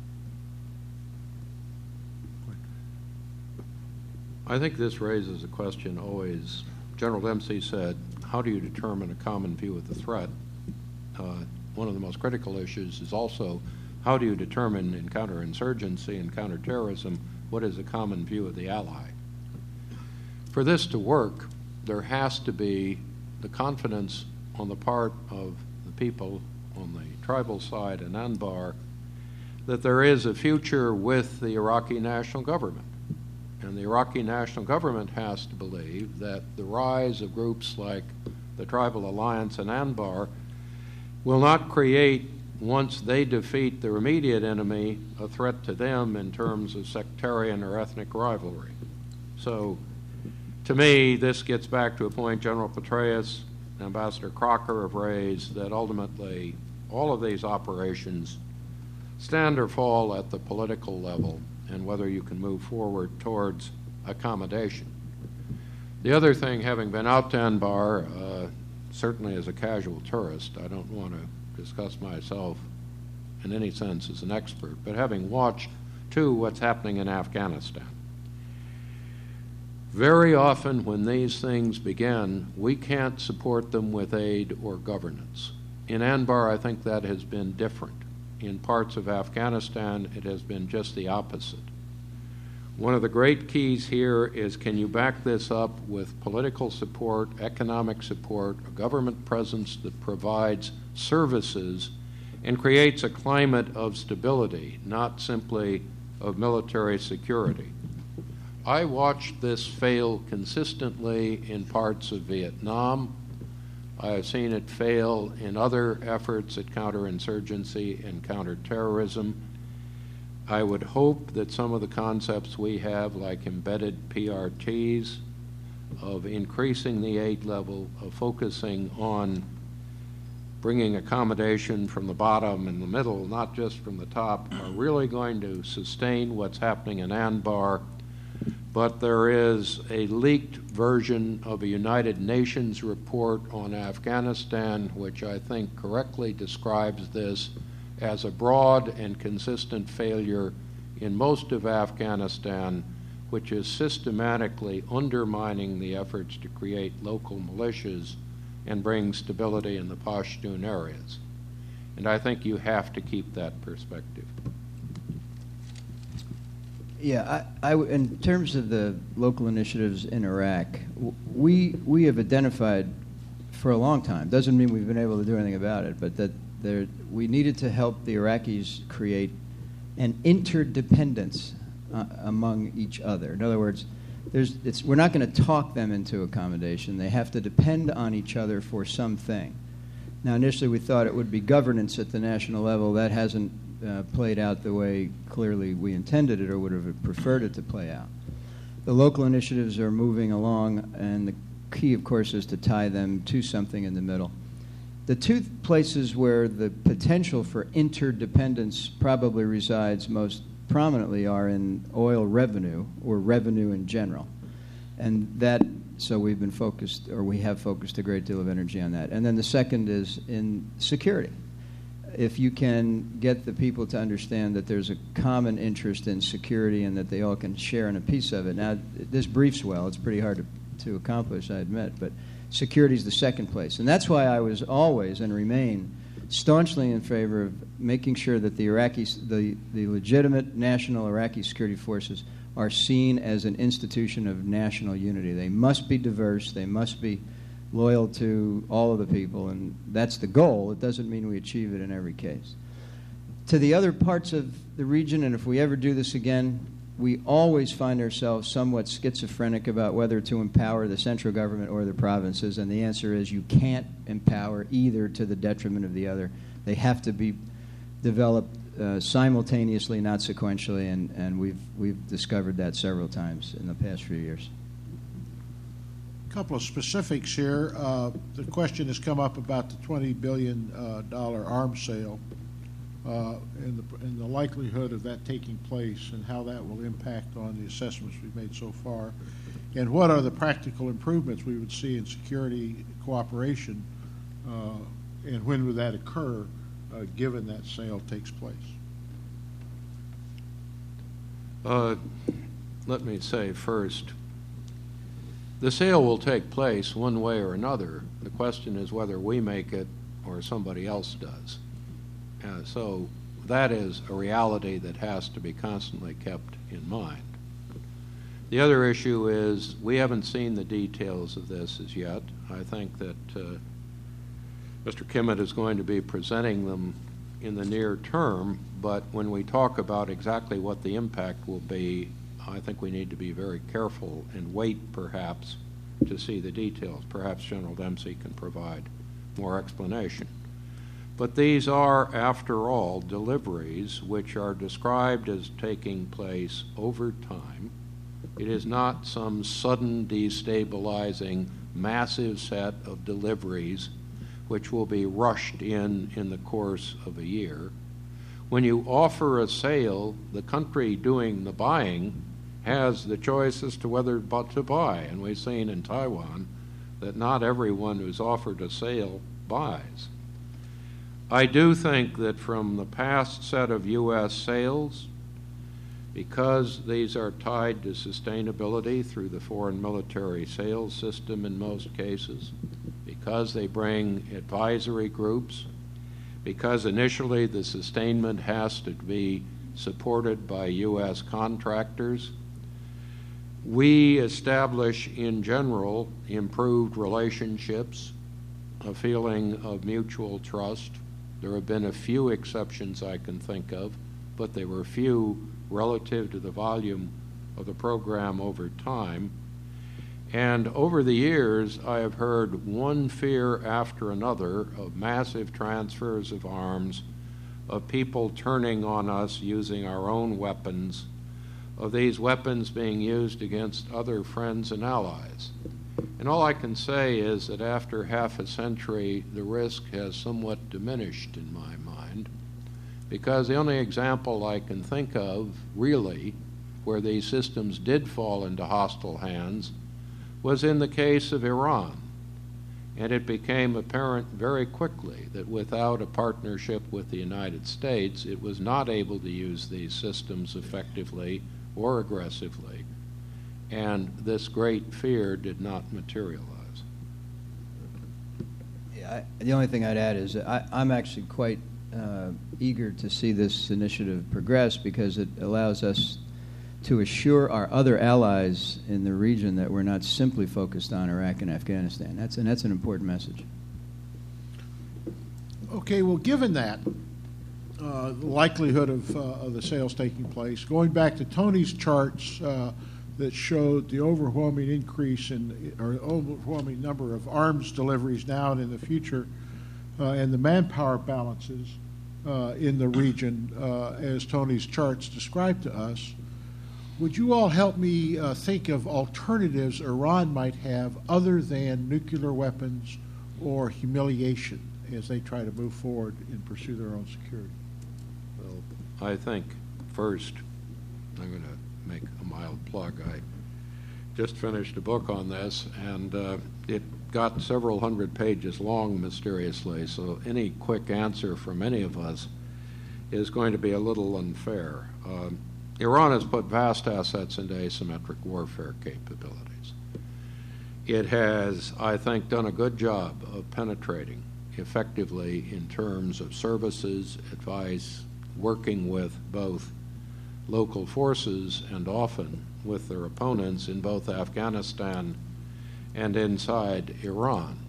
I think this raises a question always. General Dempsey said, how do you determine a common view of the threat? Uh, one of the most critical issues is also, how do you determine in counterinsurgency and counterterrorism, what is a common view of the ally? For this to work, there has to be the confidence on the part of the people on the tribal side in Anbar that there is a future with the Iraqi national government. And the Iraqi national government has to believe that the rise of groups like the Tribal Alliance in Anbar will not create, once they defeat their immediate enemy, a threat to them in terms of sectarian or ethnic rivalry. So, to me, this gets back to a point General Petraeus and Ambassador Crocker have raised, that ultimately all of these operations stand or fall at the political level and whether you can move forward towards accommodation. The other thing, having been out to Anbar, uh, certainly as a casual tourist, I don't want to discuss myself in any sense as an expert, but having watched, too, what's happening in Afghanistan. Very often when these things begin, we can't support them with aid or governance. In Anbar, I think that has been different. In parts of Afghanistan, it has been just the opposite. One of the great keys here is, can you back this up with political support, economic support, a government presence that provides services and creates a climate of stability, not simply of military security. I watched this fail consistently in parts of Vietnam. I have seen it fail in other efforts at counterinsurgency and counterterrorism. I would hope that some of the concepts we have, like embedded P R Ts, of increasing the aid level, of focusing on bringing accommodation from the bottom and the middle, not just from the top, are really going to sustain what's happening in Anbar, but there is a leaked version of a United Nations report on Afghanistan, which I think correctly describes this as a broad and consistent failure in most of Afghanistan, which is systematically undermining the efforts to create local militias and bring stability in the Pashtun areas. And I think you have to keep that perspective. Yeah, I, I, in terms of the local initiatives in Iraq, w- we we have identified for a long time, doesn't mean we've been able to do anything about it, but that there, we needed to help the Iraqis create an interdependence uh, among each other. In other words, there's, it's, we're not going to talk them into accommodation. They have to depend on each other for something. Now, initially we thought it would be governance at the national level. That hasn't uh, played out the way clearly we intended it or would have preferred it to play out. The local initiatives are moving along, and the key, of course, is to tie them to something in the middle. The two places where the potential for interdependence probably resides most prominently are in oil revenue or revenue in general. And that, so we've been focused, or we have focused a great deal of energy on that. And then the second is in security. If you can get the people to understand that there's a common interest in security and that they all can share in a piece of it. Now, this briefs well. It's pretty hard to, to accomplish, I admit, but security is the second place. And that's why I was always and remain staunchly in favor of making sure that the Iraqis, the, the legitimate national Iraqi security forces are seen as an institution of national unity. They must be diverse. They must be loyal to all of the people, and that's the goal. It doesn't mean we achieve it in every case. To the other parts of the region, and if we ever do this again, we always find ourselves somewhat schizophrenic about whether to empower the central government or the provinces, and the answer is you can't empower either to the detriment of the other. They have to be developed uh, simultaneously, not sequentially, and, and we've, we've discovered that several times in the past few years. A couple of specifics here. Uh, the question has come up about the twenty billion dollars uh, arms sale uh, and, the, and the likelihood of that taking place and how that will impact on the assessments we've made so far. And what are the practical improvements we would see in security cooperation uh, and when would that occur uh, given that sale takes place? Uh, let me say first, the sale will take place one way or another. The question is whether we make it or somebody else does. Uh, so that is a reality that has to be constantly kept in mind. The other issue is we haven't seen the details of this as yet. I think that uh, Mister Kimmitt is going to be presenting them in the near term, but when we talk about exactly what the impact will be, I think we need to be very careful and wait, perhaps, to see the details. Perhaps General Dempsey can provide more explanation. But these are, after all, deliveries which are described as taking place over time. It is not some sudden destabilizing massive set of deliveries which will be rushed in in the course of a year. When you offer a sale, the country doing the buying has the choice as to whether to buy. And we've seen in Taiwan that not everyone who's offered a sale buys. I do think that from the past set of U S sales, because these are tied to sustainability through the foreign military sales system in most cases, because they bring advisory groups, because initially the sustainment has to be supported by U S contractors, we establish in general improved relationships, a feeling of mutual trust. There have been a few exceptions I can think of, but they were few relative to the volume of the program over time. And over the years, I have heard one fear after another of massive transfers of arms, of people turning on us using our own weapons, of these weapons being used against other friends and allies. And all I can say is that after half a century, the risk has somewhat diminished in my mind, because the only example I can think of, really, where these systems did fall into hostile hands was in the case of Iran. And it became apparent very quickly that without a partnership with the United States, it was not able to use these systems effectively or aggressively. And this great fear did not materialize. Yeah, I, the only thing I'd add is that I, I'm actually quite uh, eager to see this initiative progress because it allows us to assure our other allies in the region that we're not simply focused on Iraq and Afghanistan. That's, and that's an important message. Okay, well, given that, uh, the likelihood of, uh, of the sales taking place, going back to Tony's charts uh, that showed the overwhelming increase in, or overwhelming number of arms deliveries now and in the future, uh, and the manpower balances uh, in the region, uh, as Tony's charts described to us, would you all help me uh, think of alternatives Iran might have other than nuclear weapons or humiliation as they try to move forward and pursue their own security? Well, I think first, I'm going to make a mild plug. I just finished a book on this, and uh, it got several hundred pages long, mysteriously, so any quick answer from any of us is going to be a little unfair. Um, Iran has put vast assets into asymmetric warfare capabilities. It has, I think, done a good job of penetrating effectively in terms of services, advice, working with both local forces and often with their opponents in both Afghanistan and inside Iran.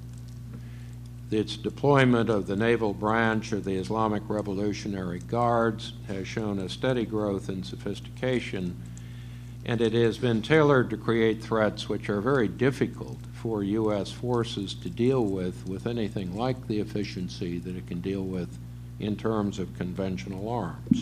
Its deployment of the naval branch of the Islamic Revolutionary Guards has shown a steady growth in sophistication, and it has been tailored to create threats which are very difficult for U S forces to deal with with anything like the efficiency that it can deal with in terms of conventional arms.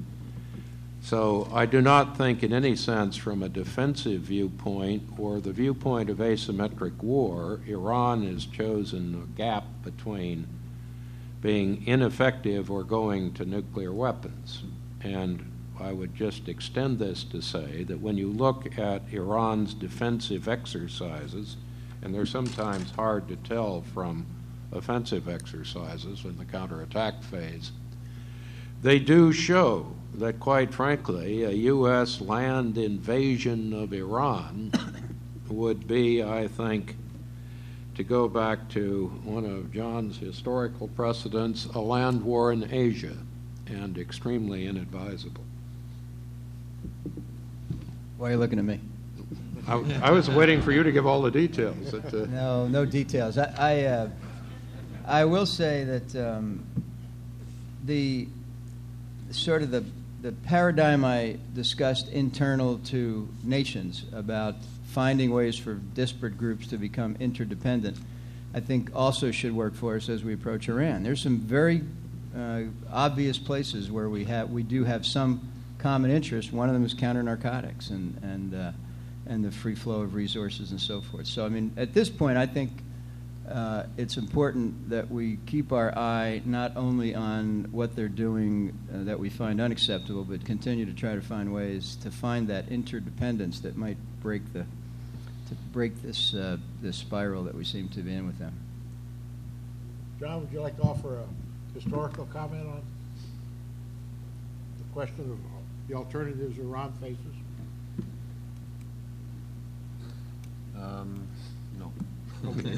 So I do not think in any sense from a defensive viewpoint or the viewpoint of asymmetric war, Iran has chosen a gap between being ineffective or going to nuclear weapons. And I would just extend this to say that when you look at Iran's defensive exercises, and they're sometimes hard to tell from offensive exercises in the counterattack phase, they do show that, quite frankly, a U S land invasion of Iran would be, I think, to go back to one of John's historical precedents, a land war in Asia, and extremely inadvisable. Why are you looking at me? I, I was waiting for you to give all the details. That, uh, No, no details. I, I, uh, I will say that um, the sort of the the paradigm I discussed internal to nations about finding ways for disparate groups to become interdependent, I think also should work for us as we approach Iran. There's some very uh, obvious places where we have we do have some common interest. One of them is counter-narcotics and and uh, and the free flow of resources and so forth. So I mean, at this point, I think uh, it's important that we keep our eye not only on what they're doing uh, that we find unacceptable, but continue to try to find ways to find that interdependence that might break the to break this uh, this spiral that we seem to be in with them. John, would you like to offer a historical comment on the question of the alternatives Iran faces? Um, no. Okay.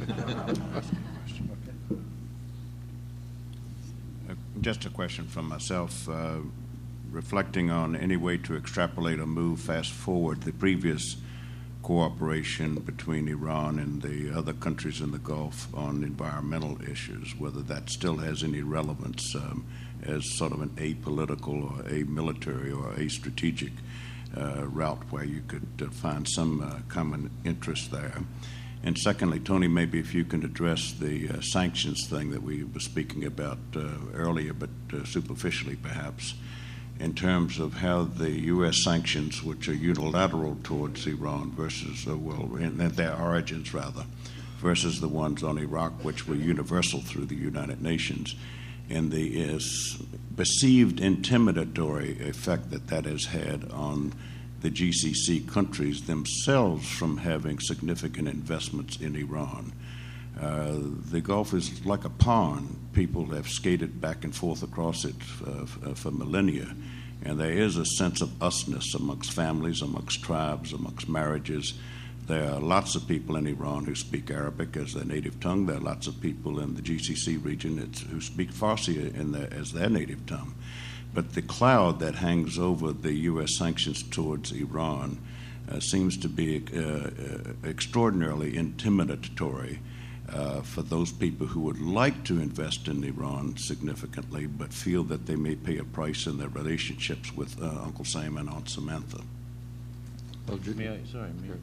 Uh, Just a question from myself, uh, reflecting on any way to extrapolate or move fast forward the previous cooperation between Iran and the other countries in the Gulf on environmental issues, whether that still has any relevance um, as sort of an apolitical or a military or a strategic uh, route where you could uh, find some uh, common interest there. And secondly, Tony, maybe if you can address the uh, sanctions thing that we were speaking about uh, earlier, but uh, superficially perhaps, in terms of how the U S sanctions, which are unilateral towards Iran versus, uh, well, in, in their origins rather, versus the ones on Iraq, which were universal through the United Nations, and the uh, perceived intimidatory effect that that has had on the G C C countries themselves from having significant investments in Iran. Uh, the Gulf is like a pond. People have skated back and forth across it uh, f- for millennia, and there is a sense of usness amongst families, amongst tribes, amongst marriages. There are lots of people in Iran who speak Arabic as their native tongue. There are lots of people in the G C C region it's, who speak Farsi in their, as their native tongue. But the cloud that hangs over the U S sanctions towards Iran uh, seems to be uh, uh, extraordinarily intimidatory uh, for those people who would like to invest in Iran significantly, but feel that they may pay a price in their relationships with uh, Uncle Sam and Aunt Samantha. Well, may I, sorry, may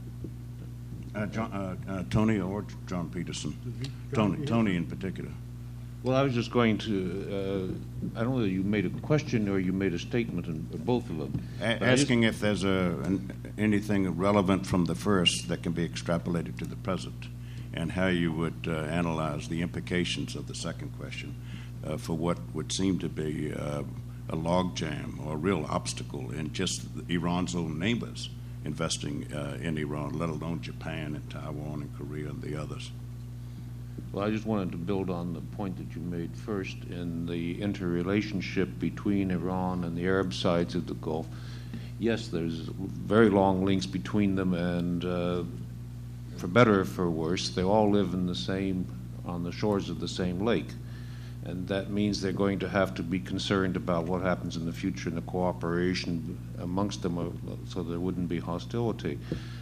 I? Uh, John, uh, uh, Tony or John Peterson? Tony, Tony in particular. Well, I was just going to, uh, I don't know whether you made a question or you made a statement, in both of them. A- asking if there's a, an, anything relevant from the first that can be extrapolated to the present, and how you would uh, analyze the implications of the second question uh, for what would seem to be uh, a logjam or a real obstacle in just Iran's own neighbors investing uh, in Iran, let alone Japan and Taiwan and Korea and the others. Well, I just wanted to build on the point that you made first in the interrelationship between Iran and the Arab sides of the Gulf. Yes, there's very long links between them, and uh, for better or for worse, they all live in the same, on the shores of the same lake. And that means they're going to have to be concerned about what happens in the future in the cooperation amongst them so there wouldn't be hostility.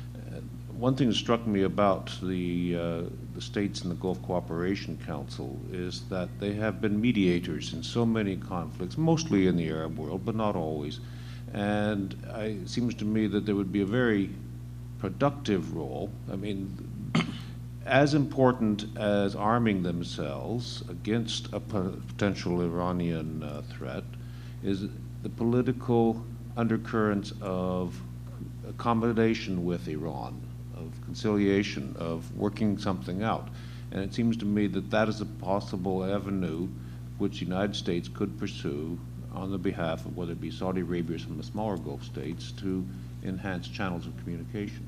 One thing that struck me about the, uh, the states in the Gulf Cooperation Council is that they have been mediators in so many conflicts, mostly in the Arab world, but not always. And I, it seems to me that there would be a very productive role. I mean, as important as arming themselves against a potential Iranian uh, threat is the political undercurrents of accommodation with Iran, of conciliation, of working something out. And it seems to me that that is a possible avenue which the United States could pursue on the behalf of whether it be Saudi Arabia or some of the smaller Gulf states to enhance channels of communication.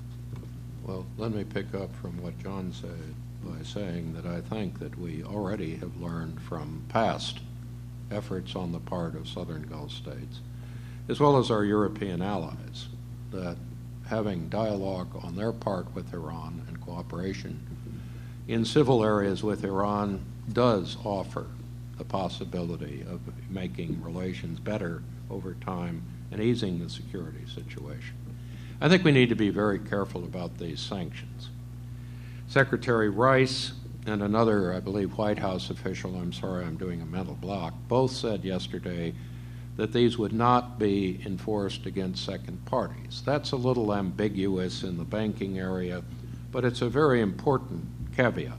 Well, let me pick up from what John said by saying that I think that we already have learned from past efforts on the part of Southern Gulf states, as well as our European allies, that having dialogue on their part with Iran and cooperation in civil areas with Iran does offer the possibility of making relations better over time and easing the security situation. I think we need to be very careful about these sanctions. Secretary Rice and another, I believe, White House official, I'm sorry I'm doing a mental block, both said yesterday that these would not be enforced against second parties. That's a little ambiguous in the banking area, but it's a very important caveat.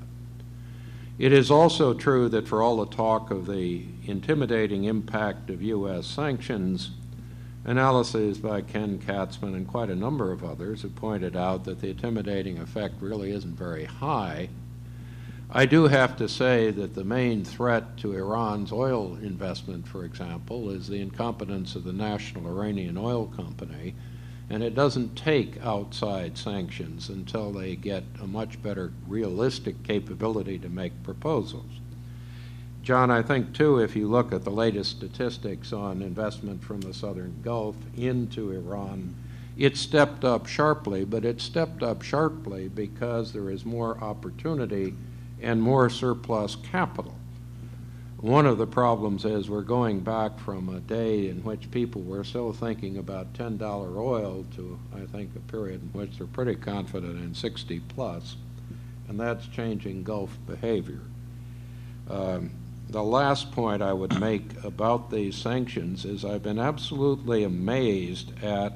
It is also true that for all the talk of the intimidating impact of U S sanctions, analyses by Ken Katzman and quite a number of others have pointed out that the intimidating effect really isn't very high. I do have to say that the main threat to Iran's oil investment, for example, is the incompetence of the National Iranian Oil Company, and it doesn't take outside sanctions until they get a much better realistic capability to make proposals. John, I think, too, if you look at the latest statistics on investment from the Southern Gulf into Iran, it stepped up sharply, but it stepped up sharply because there is more opportunity and more surplus capital. One of the problems is we're going back from a day in which people were still thinking about ten dollar oil to, I think, a period in which they're pretty confident in sixty plus, and that's changing Gulf behavior. Um, the last point I would make about these sanctions is I've been absolutely amazed at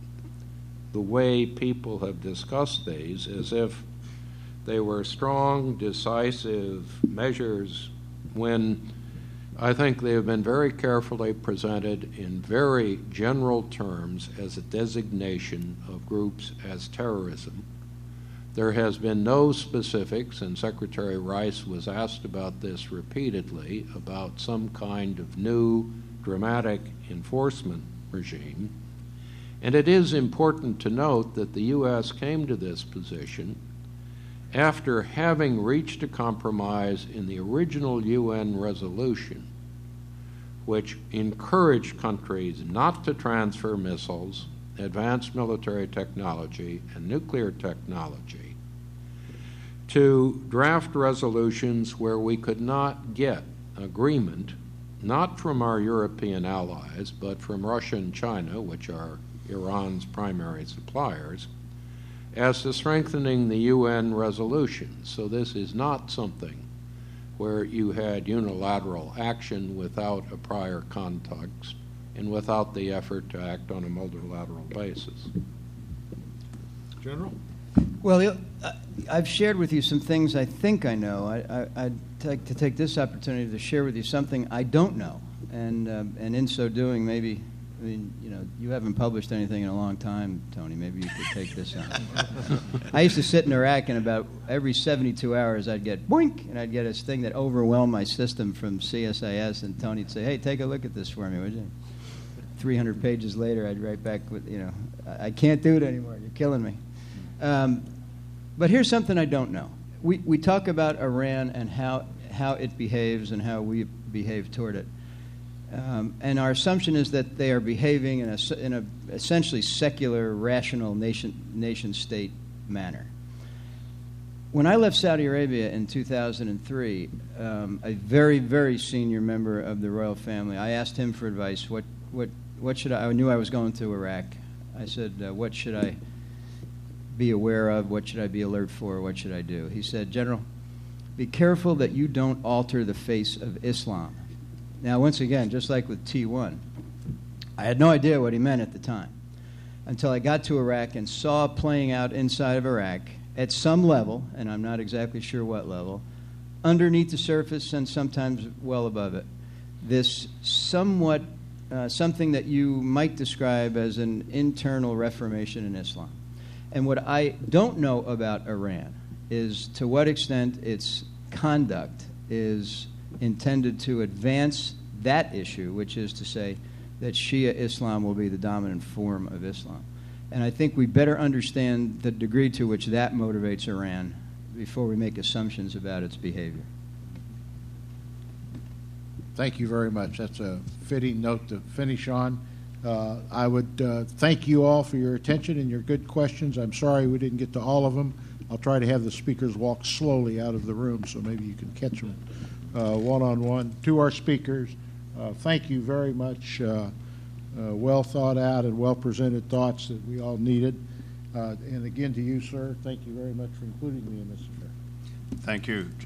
the way people have discussed these as if they were strong, decisive measures when I think they have been very carefully presented in very general terms as a designation of groups as terrorism. There has been no specifics, and Secretary Rice was asked about this repeatedly, about some kind of new dramatic enforcement regime. And it is important to note that the U S came to this position after having reached a compromise in the original U N resolution, which encouraged countries not to transfer missiles, advanced military technology, and nuclear technology, to draft resolutions where we could not get agreement, not from our European allies, but from Russia and China, which are Iran's primary suppliers, as to strengthening the U N resolution. So this is not something where you had unilateral action without a prior context and without the effort to act on a multilateral basis. General? Well, uh, I've shared with you some things I think I know. I, I, I'd like to take this opportunity to share with you something I don't know. And, um, and in so doing, maybe, I mean, you know, you haven't published anything in a long time, Tony. Maybe you could take this on. I used to sit in Iraq, and about every seventy-two hours, I'd get boink, and I'd get this thing that overwhelmed my system from C S I S, and Tony'd say, hey, take a look at this for me, would you? three hundred pages later, I'd write back with, you know, I, I can't do it anymore. You're killing me. Um, but here's something I don't know. We, we talk about Iran and how, how it behaves and how we behave toward it. Um, and our assumption is that they are behaving in a, in a essentially secular, rational nation, nation state manner. When I left Saudi Arabia in two thousand three, um, a very, very senior member of the royal family, I asked him for advice. What, what, what should I, I knew I was going to Iraq. I said, uh, what should I be aware of? What should I be alert for? What should I do? He said, General, be careful that you don't alter the face of Islam. Now, once again, just like with T one, I had no idea what he meant at the time until I got to Iraq and saw playing out inside of Iraq at some level, and I'm not exactly sure what level, underneath the surface and sometimes well above it, this somewhat, uh, something that you might describe as an internal reformation in Islam. And what I don't know about Iran is to what extent its conduct is intended to advance that issue, which is to say that Shia Islam will be the dominant form of Islam. And I think we better understand the degree to which that motivates Iran before we make assumptions about its behavior. Thank you very much. That's a fitting note to finish on. Uh, I would uh, thank you all for your attention and your good questions. I'm sorry we didn't get to all of them. I'll try to have the speakers walk slowly out of the room so maybe you can catch them uh, one-on-one. To our speakers, uh, thank you very much. Uh, uh, well thought out and well presented thoughts that we all needed. Uh, and again to you, sir, thank you very much for including me in this affair. Thank you.